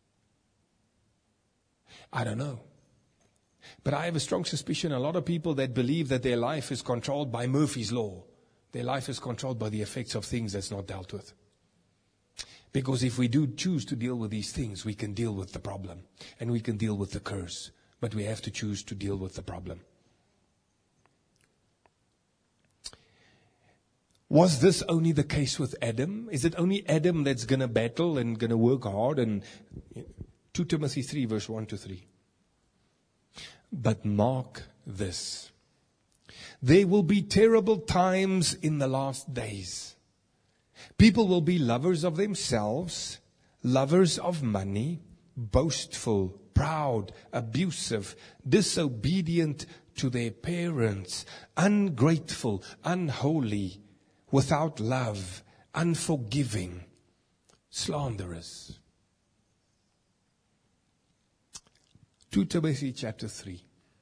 I don't know. But I have a strong suspicion a lot of people that believe that their life is controlled by Murphy's Law. Their life is controlled by the effects of things that's not dealt with. Because if we do choose to deal with these things, we can deal with the problem. And we can deal with the curse. But we have to choose to deal with the problem. Was this only the case with Adam? Is it only Adam that's going to battle and going to work hard? And Second Timothy three, verse one to three. But mark this. There will be terrible times in the last days. People will be lovers of themselves, lovers of money, boastful, proud, abusive, disobedient to their parents, ungrateful, unholy, without love, unforgiving, slanderous. Second Timothy chapter three.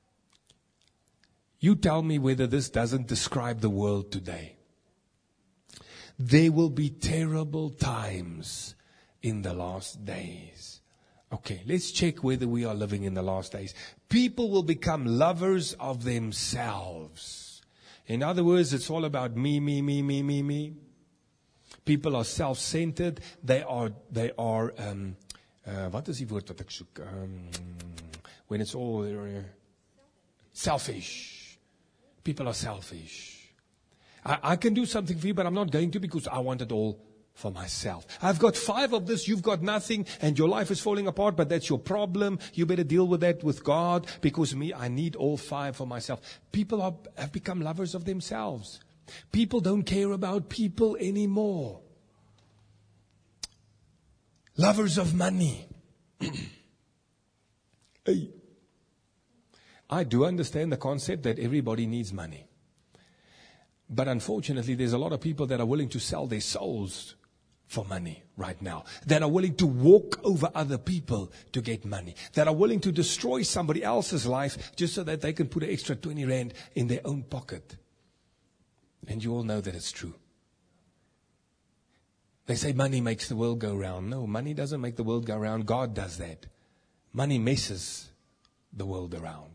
You tell me whether this doesn't describe the world today. There will be terrible times in the last days. Okay, let's check whether we are living in the last days. People will become lovers of themselves. In other words, it's all about me, me, me, me, me, me. People are self-centered. They are, they are, um, uh, wat is die woord wat ek soek? Um, when it's all uh, selfish. People are selfish. I, I can do something for you, but I'm not going to because I want it all for myself. I've got five of this, you've got nothing, and your life is falling apart, but that's your problem. You better deal with that with God, because me, I need all five for myself. People are, have become lovers of themselves. People don't care about people anymore. Lovers of money. Hey. I do understand the concept that everybody needs money. But unfortunately, there's a lot of people that are willing to sell their souls for money right now. That are willing to walk over other people to get money. That are willing to destroy somebody else's life just so that they can put an extra twenty rand in their own pocket. And you all know that it's true. They say money makes the world go round. No, money doesn't make the world go round. God does that. Money messes the world around.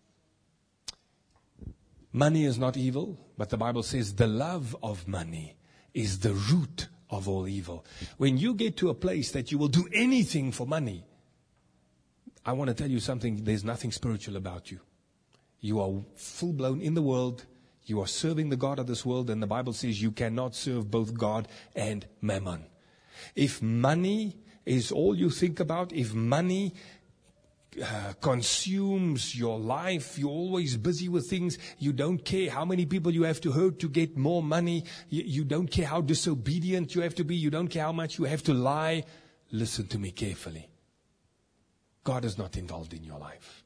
Money is not evil, but the Bible says the love of money is the root of all evil. When you get to a place that you will do anything for money, I want to tell you something, there's nothing spiritual about you. You are full-blown in the world. You are serving the God of this world, and the Bible says you cannot serve both God and mammon. If money is all you think about, if money Uh, consumes your life, you're always busy with things, you don't care how many people you have to hurt to get more money, you, you don't care how disobedient you have to be, you don't care how much you have to lie, listen to me carefully. God is not involved in your life.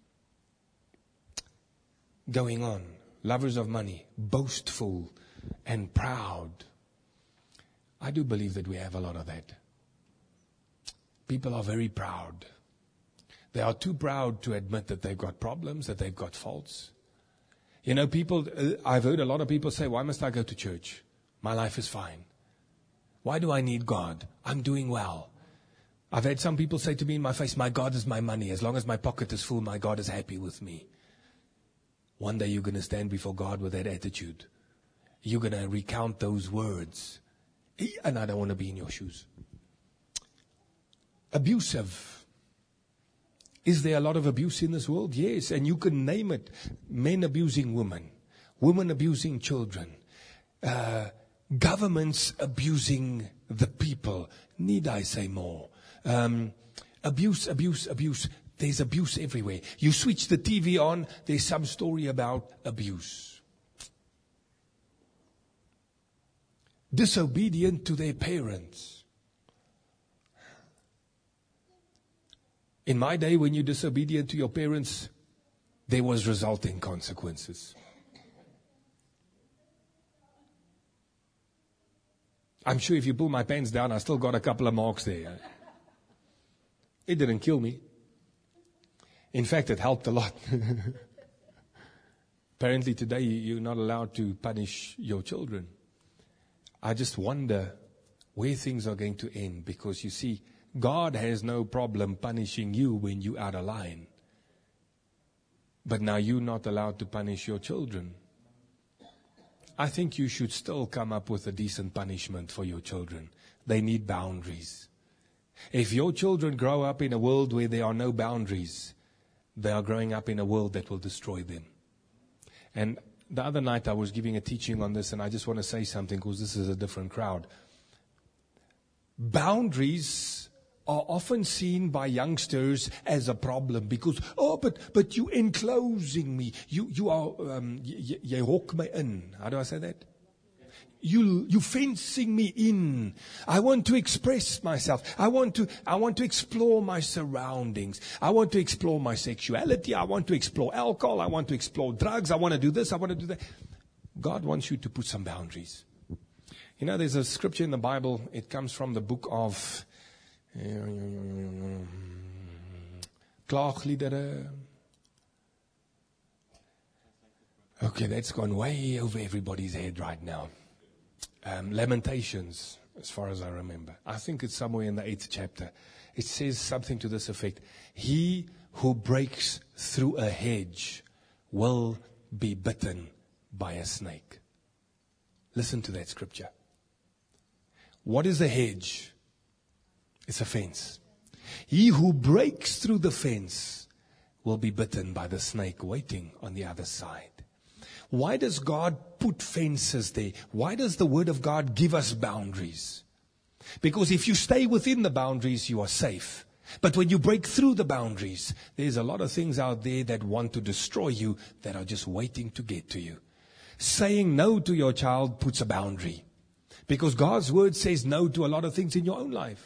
Going on, lovers of money, boastful and proud. I do believe that we have a lot of that. People are very proud. They are too proud to admit that they've got problems, that they've got faults. You know, people, uh, I've heard a lot of people say, why must I go to church? My life is fine. Why do I need God? I'm doing well. I've had some people say to me in my face, my God is my money. As long as my pocket is full, my God is happy with me. One day you're going to stand before God with that attitude. You're going to recount those words. And I don't want to be in your shoes. Abusive. Is there a lot of abuse in this world? Yes, and you can name it. Men abusing women, women abusing children, uh, governments abusing the people. Need I say more? Um, abuse, abuse, abuse. There's abuse everywhere. You switch the T V on, there's some story about abuse. Disobedient to their parents. In my day, when you're disobedient to your parents, there was resulting consequences. I'm sure if you pull my pants down, I still got a couple of marks there. It didn't kill me. In fact, it helped a lot. Apparently today you're not allowed to punish your children. I just wonder where things are going to end, because you see, God has no problem punishing you when you're out of line. But now you're not allowed to punish your children. I think you should still come up with a decent punishment for your children. They need boundaries. If your children grow up in a world where there are no boundaries, they are growing up in a world that will destroy them. And the other night I was giving a teaching on this, and I just want to say something because this is a different crowd. Boundaries are often seen by youngsters as a problem because, oh, but but you enclosing me. You you are, um, jy, jy hok my in. How do I say that? You you fencing me in. I want to express myself. I want to I want to explore my surroundings. I want to explore my sexuality. I want to explore alcohol. I want to explore drugs. I want to do this. I want to do that. God wants you to put some boundaries. You know, there's a scripture in the Bible. It comes from the book of Klaagliedere. Okay, that's gone way over everybody's head right now. Um, Lamentations, as far as I remember. I think it's somewhere in the eighth chapter. It says something to this effect. He who breaks through a hedge will be bitten by a snake. Listen to that scripture. What is a hedge? It's a fence. He who breaks through the fence will be bitten by the snake waiting on the other side. Why does God put fences there? Why does the Word of God give us boundaries? Because if you stay within the boundaries, you are safe. But when you break through the boundaries, there's a lot of things out there that want to destroy you that are just waiting to get to you. Saying no to your child puts a boundary. Because God's Word says no to a lot of things in your own life.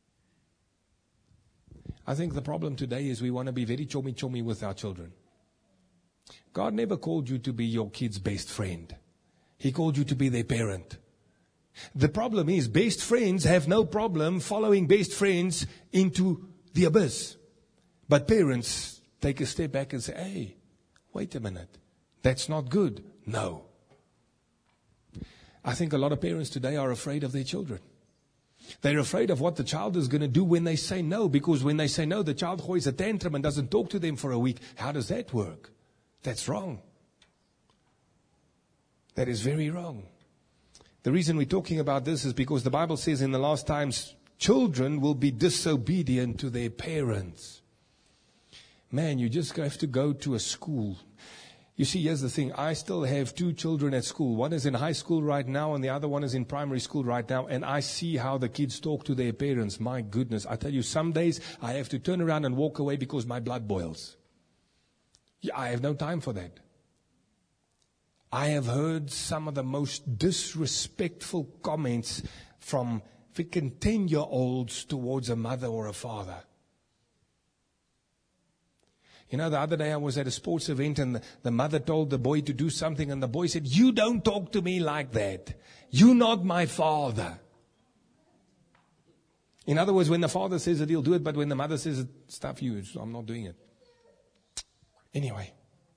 I think the problem today is we want to be very chommy-chommy with our children. God never called you to be your kid's best friend. He called you to be their parent. The problem is best friends have no problem following best friends into the abyss. But parents take a step back and say, hey, wait a minute. That's not good. No. I think a lot of parents today are afraid of their children. They're afraid of what the child is going to do when they say no. Because when they say no, the child hoys a tantrum and doesn't talk to them for a week. How does that work? That's wrong. That is very wrong. The reason we're talking about this is because the Bible says in the last times, children will be disobedient to their parents. Man, you just have to go to a school. You see, here's the thing. I still have two children at school. One is in high school right now and the other one is in primary school right now. And I see how the kids talk to their parents. My goodness. I tell you, some days I have to turn around and walk away because my blood boils. Yeah, I have no time for that. I have heard some of the most disrespectful comments from freaking ten-year-olds towards a mother or a father. You know, the other day I was at a sports event and the, the mother told the boy to do something and the boy said, you don't talk to me like that. You're not my father. In other words, when the father says that he'll do it, but when the mother says it, stuff you, I'm not doing it. Anyway.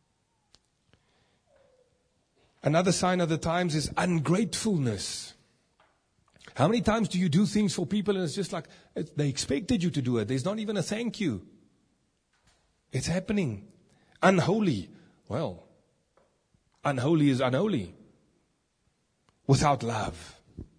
Another sign of the times is ungratefulness. How many times do you do things for people and it's just like, it, they expected you to do it. There's not even a thank you. It's happening. Unholy. Well, unholy is unholy. Without love.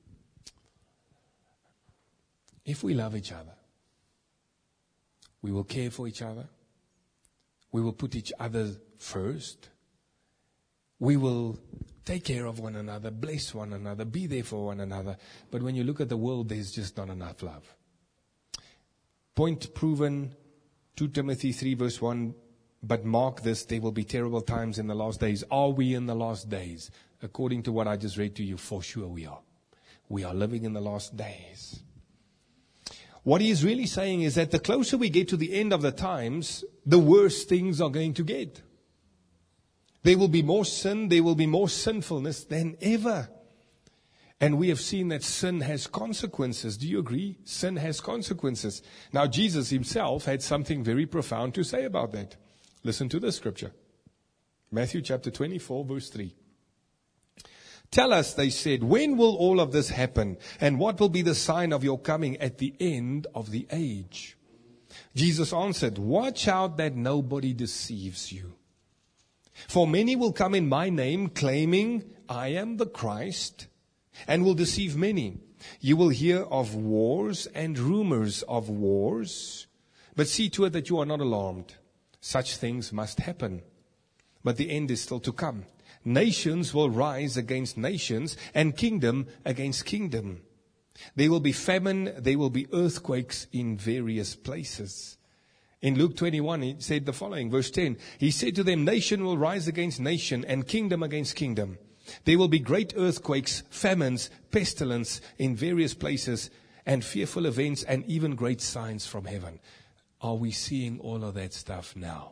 If we love each other, we will care for each other. We will put each other first. We will take care of one another, bless one another, be there for one another. But when you look at the world, there's just not enough love. Point proven, Second Timothy three verse one, but mark this, there will be terrible times in the last days. Are we in the last days? According to what I just read to you, for sure we are. We are living in the last days. What he is really saying is that the closer we get to the end of the times, the worse things are going to get. There will be more sin, there will be more sinfulness than ever. And we have seen that sin has consequences. Do you agree? Sin has consequences. Now, Jesus himself had something very profound to say about that. Listen to this scripture. Matthew chapter twenty-four, verse three. Tell us, they said, when will all of this happen? And what will be the sign of your coming at the end of the age? Jesus answered, watch out that nobody deceives you. For many will come in my name, claiming, I am the Christ, and will deceive many. You will hear of wars and rumors of wars, but see to it that you are not alarmed. Such things must happen, but the end is still to come. Nations will rise against nations, and kingdom against kingdom. There will be famine, there will be earthquakes in various places. In Luke twenty-one, he said the following, verse ten. He said to them, nation will rise against nation, and kingdom against kingdom. There will be great earthquakes, famines, pestilence in various places, and fearful events, and even great signs from heaven. Are we seeing all of that stuff now?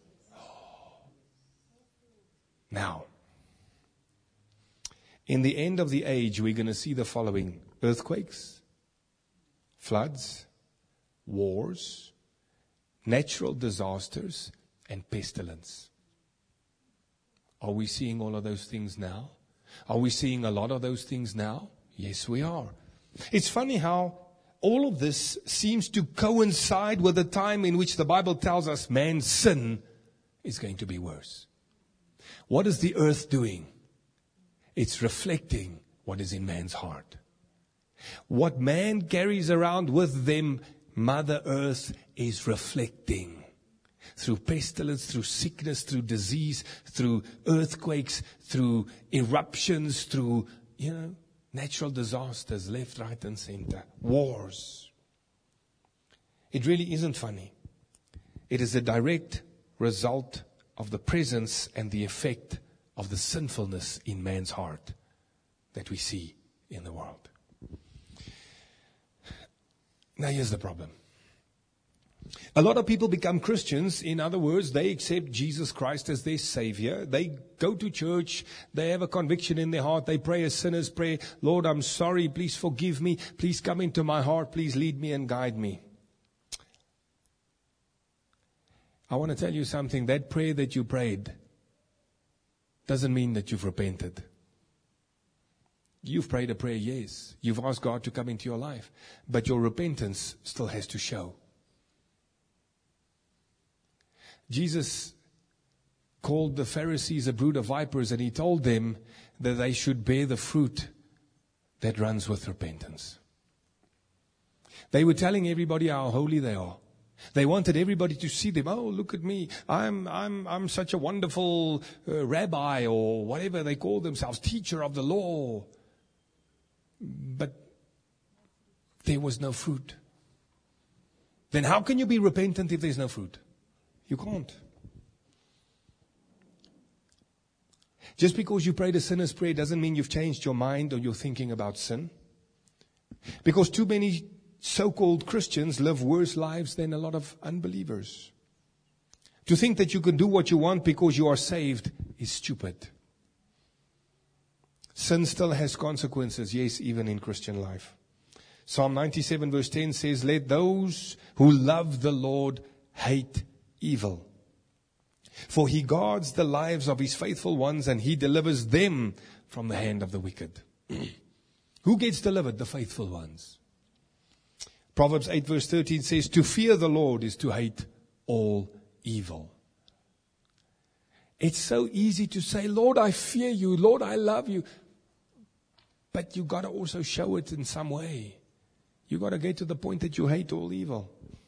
Now, in the end of the age, we're going to see the following. Earthquakes, floods, wars, natural disasters, and pestilence. Are we seeing all of those things now? Are we seeing a lot of those things now? Yes, we are. It's funny how all of this seems to coincide with the time in which the Bible tells us man's sin is going to be worse. What is the earth doing? It's reflecting what is in man's heart. What man carries around with them, Mother Earth is reflecting. Through pestilence, through sickness, through disease, through earthquakes, through eruptions, through, you know, natural disasters, left, right, and center. Wars. It really isn't funny. It is a direct result of the presence and the effect of the sinfulness in man's heart that we see in the world. Now here's the problem. A lot of people become Christians. In other words, they accept Jesus Christ as their Savior. They go to church. They have a conviction in their heart. They pray a sinner's prayer. Lord, I'm sorry. Please forgive me. Please come into my heart. Please lead me and guide me. I want to tell you something. That prayer that you prayed doesn't mean that you've repented. You've prayed a prayer, yes. You've asked God to come into your life. But your repentance still has to show. Jesus called the Pharisees a brood of vipers, and he told them that they should bear the fruit that runs with repentance. They were telling everybody how holy they are. They wanted everybody to see them. Oh, look at me. I'm I'm I'm such a wonderful uh, rabbi, or whatever they call themselves, teacher of the law. But there was no fruit. Then how can you be repentant if there's no fruit? You can't. Just because you prayed a sinner's prayer doesn't mean you've changed your mind or you're thinking about sin. Because too many so-called Christians live worse lives than a lot of unbelievers. To think that you can do what you want because you are saved is stupid. Sin still has consequences, yes, even in Christian life. Psalm ninety-seven verse ten says, let those who love the Lord hate evil. For he guards the lives of his faithful ones, and he delivers them from the hand of the wicked. Who gets delivered? The faithful ones. Proverbs eight verse thirteen says, to fear the Lord is to hate all evil. It's so easy to say, Lord, I fear you. Lord, I love you. But you got to also show it in some way. You got to get to the point that you hate all evil.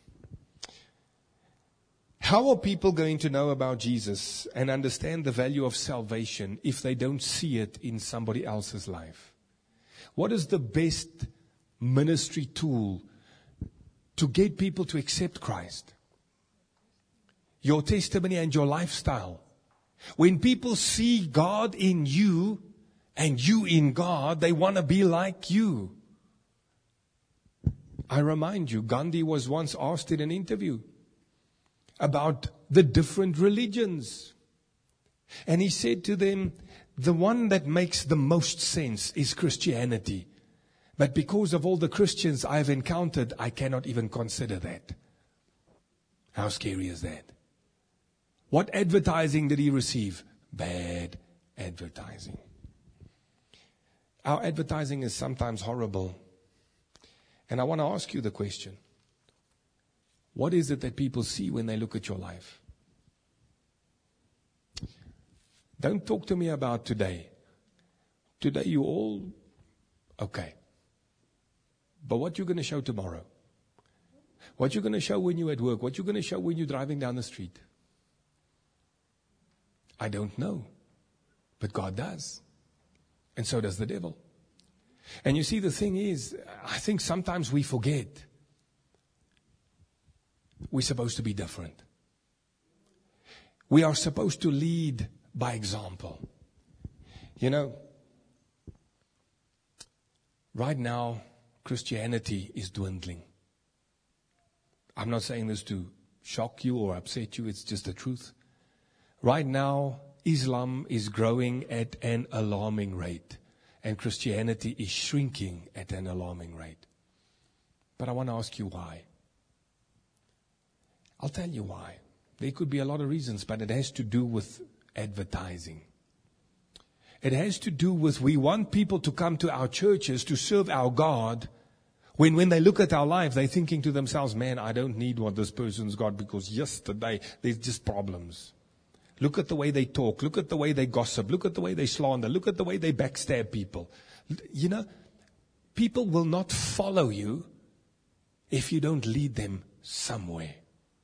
How are people going to know about Jesus and understand the value of salvation if they don't see it in somebody else's life? What is the best ministry tool to get people to accept Christ? Your testimony and your lifestyle. When people see God in you and you in God, they want to be like you. I remind you, Gandhi was once asked in an interview about the different religions. And he said to them, the one that makes the most sense is Christianity. But because of all the Christians I've encountered, I cannot even consider that. How scary is that? What advertising did he receive? Bad advertising. Our advertising is sometimes horrible. And I want to ask you the question. What is it that people see when they look at your life? Don't talk to me about today. Today you all, okay. But what you're going to show tomorrow? What you're going to show when you're at work? What you're going to show when you're driving down the street? I don't know. But God does. And so does the devil. And you see, the thing is, I think sometimes we forget we're supposed to be different. We are supposed to lead by example. You know, right now, Christianity is dwindling. I'm not saying this to shock you or upset you, it's just the truth. Right now, Islam is growing at an alarming rate, and Christianity is shrinking at an alarming rate. But I want to ask you why. I'll tell you why. There could be a lot of reasons, but it has to do with advertising. It has to do with we want people to come to our churches to serve our God. When when they look at our life, they're thinking to themselves, man, I don't need what this person's got because yesterday there's just problems. Look at the way they talk. Look at the way they gossip. Look at the way they slander. Look at the way they backstab people. You know, people will not follow you if you don't lead them somewhere.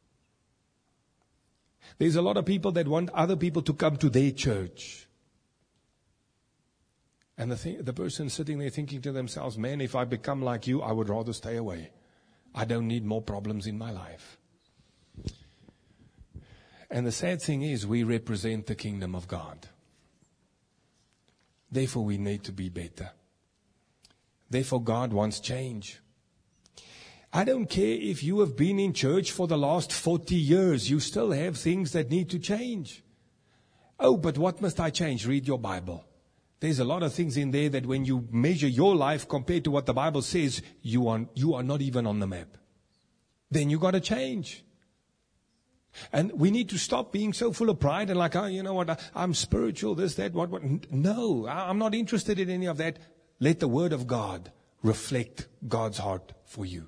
There's a lot of people that want other people to come to their church. And the thing, the person sitting there thinking to themselves, man, if I become like you, I would rather stay away. I don't need more problems in my life. And the sad thing is, we represent the kingdom of God. Therefore, we need to be better. Therefore, God wants change. I don't care if you have been in church for the last forty years. You still have things that need to change. Oh, but what must I change? Read your Bible. There's a lot of things in there that when you measure your life compared to what the Bible says, you are, you are not even on the map. Then you got to change. And we need to stop being so full of pride and like, oh, you know what, I, I'm spiritual, this, that, what, what. No, I'm not interested in any of that. Let the Word of God reflect God's heart for you.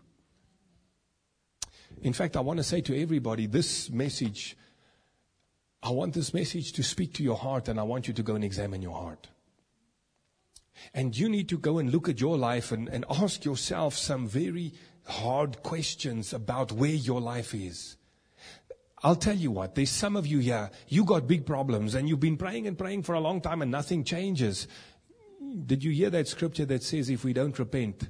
In fact, I want to say to everybody, this message, I want this message to speak to your heart, and I want you to go and examine your heart. And you need to go and look at your life and, and ask yourself some very hard questions about where your life is. I'll tell you what, there's some of you here, you got big problems and you've been praying and praying for a long time and nothing changes. Did you hear that scripture that says if we don't repent,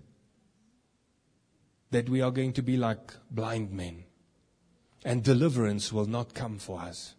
that we are going to be like blind men and deliverance will not come for us?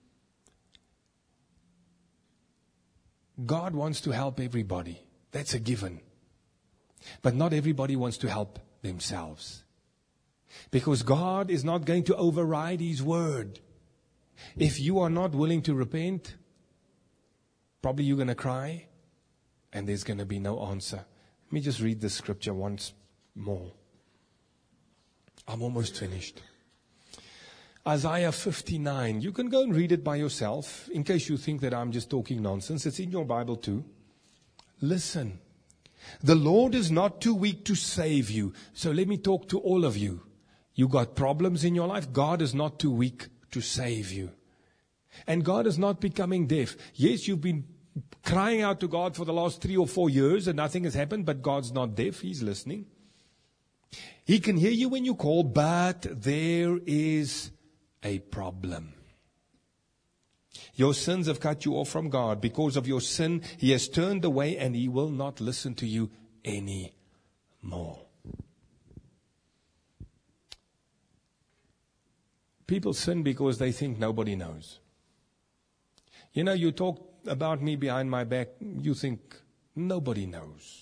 God wants to help everybody. That's a given. But not everybody wants to help themselves. Because God is not going to override His word. If you are not willing to repent, probably you're going to cry and there's going to be no answer. Let me just read the scripture once more. I'm almost finished. Isaiah fifty-nine. You can go and read it by yourself in case you think that I'm just talking nonsense. It's in your Bible too. Listen. The Lord is not too weak to save you. So let me talk to all of you. You got problems in your life. God is not too weak to save you. And God is not becoming deaf. Yes, you've been crying out to God for the last three or four years and nothing has happened, but God's not deaf. He's listening. He can hear you when you call, but there is a problem. Your sins have cut you off from God. Because of your sin, He has turned away and He will not listen to you anymore. People sin because they think nobody knows. You know, you talk about me behind my back, you think nobody knows.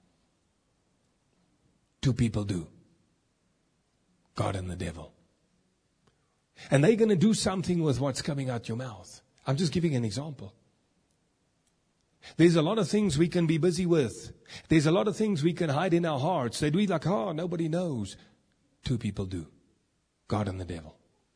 Two people do. God and the devil. And they're going to do something with what's coming out your mouth. I'm just giving an example. There's a lot of things we can be busy with. There's a lot of things we can hide in our hearts that we like, oh, nobody knows. Two people do. God and the devil.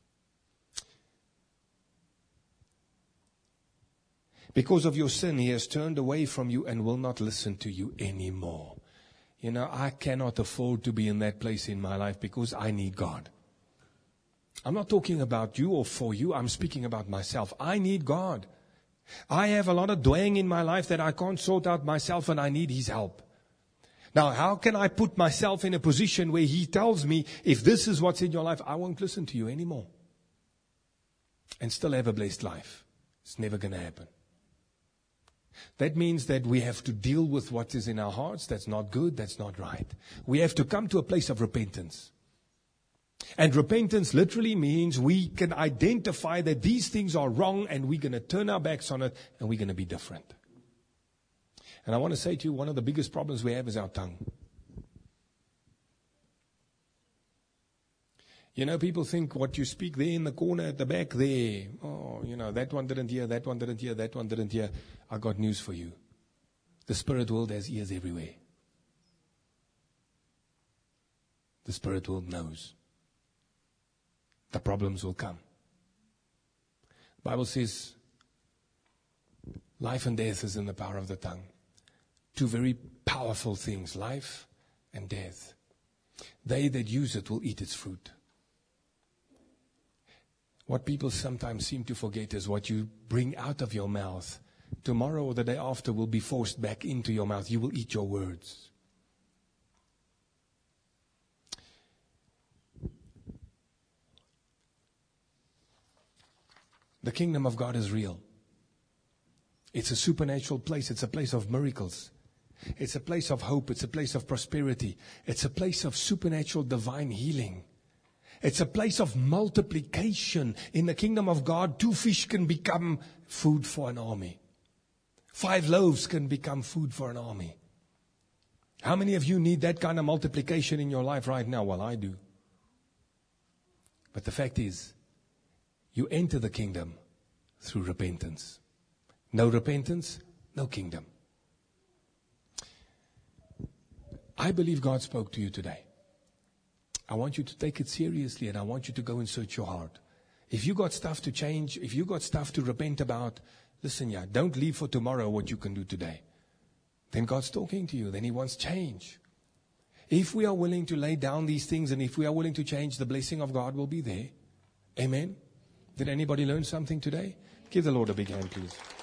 Because of your sin, he has turned away from you and will not listen to you anymore. You know, I cannot afford to be in that place in my life because I need God. I'm not talking about you or for you. I'm speaking about myself. I need God. I have a lot of dwaying in my life that I can't sort out myself, and I need His help. Now, how can I put myself in a position where He tells me, if this is what's in your life, I won't listen to you anymore, and still have a blessed life? It's never going to happen. That means that we have to deal with what is in our hearts that's not good, that's not right. We have to come to a place of repentance. And repentance literally means we can identify that these things are wrong, and we're going to turn our backs on it, and we're going to be different. And I want to say to you, one of the biggest problems we have is our tongue. You know, people think what you speak there in the corner at the back there, oh, you know, that one didn't hear, that one didn't hear, that one didn't hear. I got news for you. The spirit world has ears everywhere. The spirit world knows. The problems will come. The Bible says, life and death is in the power of the tongue. Two very powerful things, life and death. They that use it will eat its fruit. What people sometimes seem to forget is what you bring out of your mouth, tomorrow or the day after, will be forced back into your mouth. You will eat your words. The kingdom of God is real. It's a supernatural place. It's a place of miracles. It's a place of hope. It's a place of prosperity. It's a place of supernatural divine healing. It's a place of multiplication. In the kingdom of God, two fish can become food for an army. Five loaves can become food for an army. How many of you need that kind of multiplication in your life right now? Well, I do. But the fact is, you enter the kingdom through repentance. No repentance, no kingdom. I believe God spoke to you today. I want you to take it seriously, and I want you to go and search your heart. If you got stuff to change, if you got stuff to repent about, listen, yeah, don't leave for tomorrow what you can do today. Then God's talking to you. Then He wants change. If we are willing to lay down these things, and if we are willing to change, the blessing of God will be there. Amen. Did anybody learn something today? Give the Lord a big hand, please.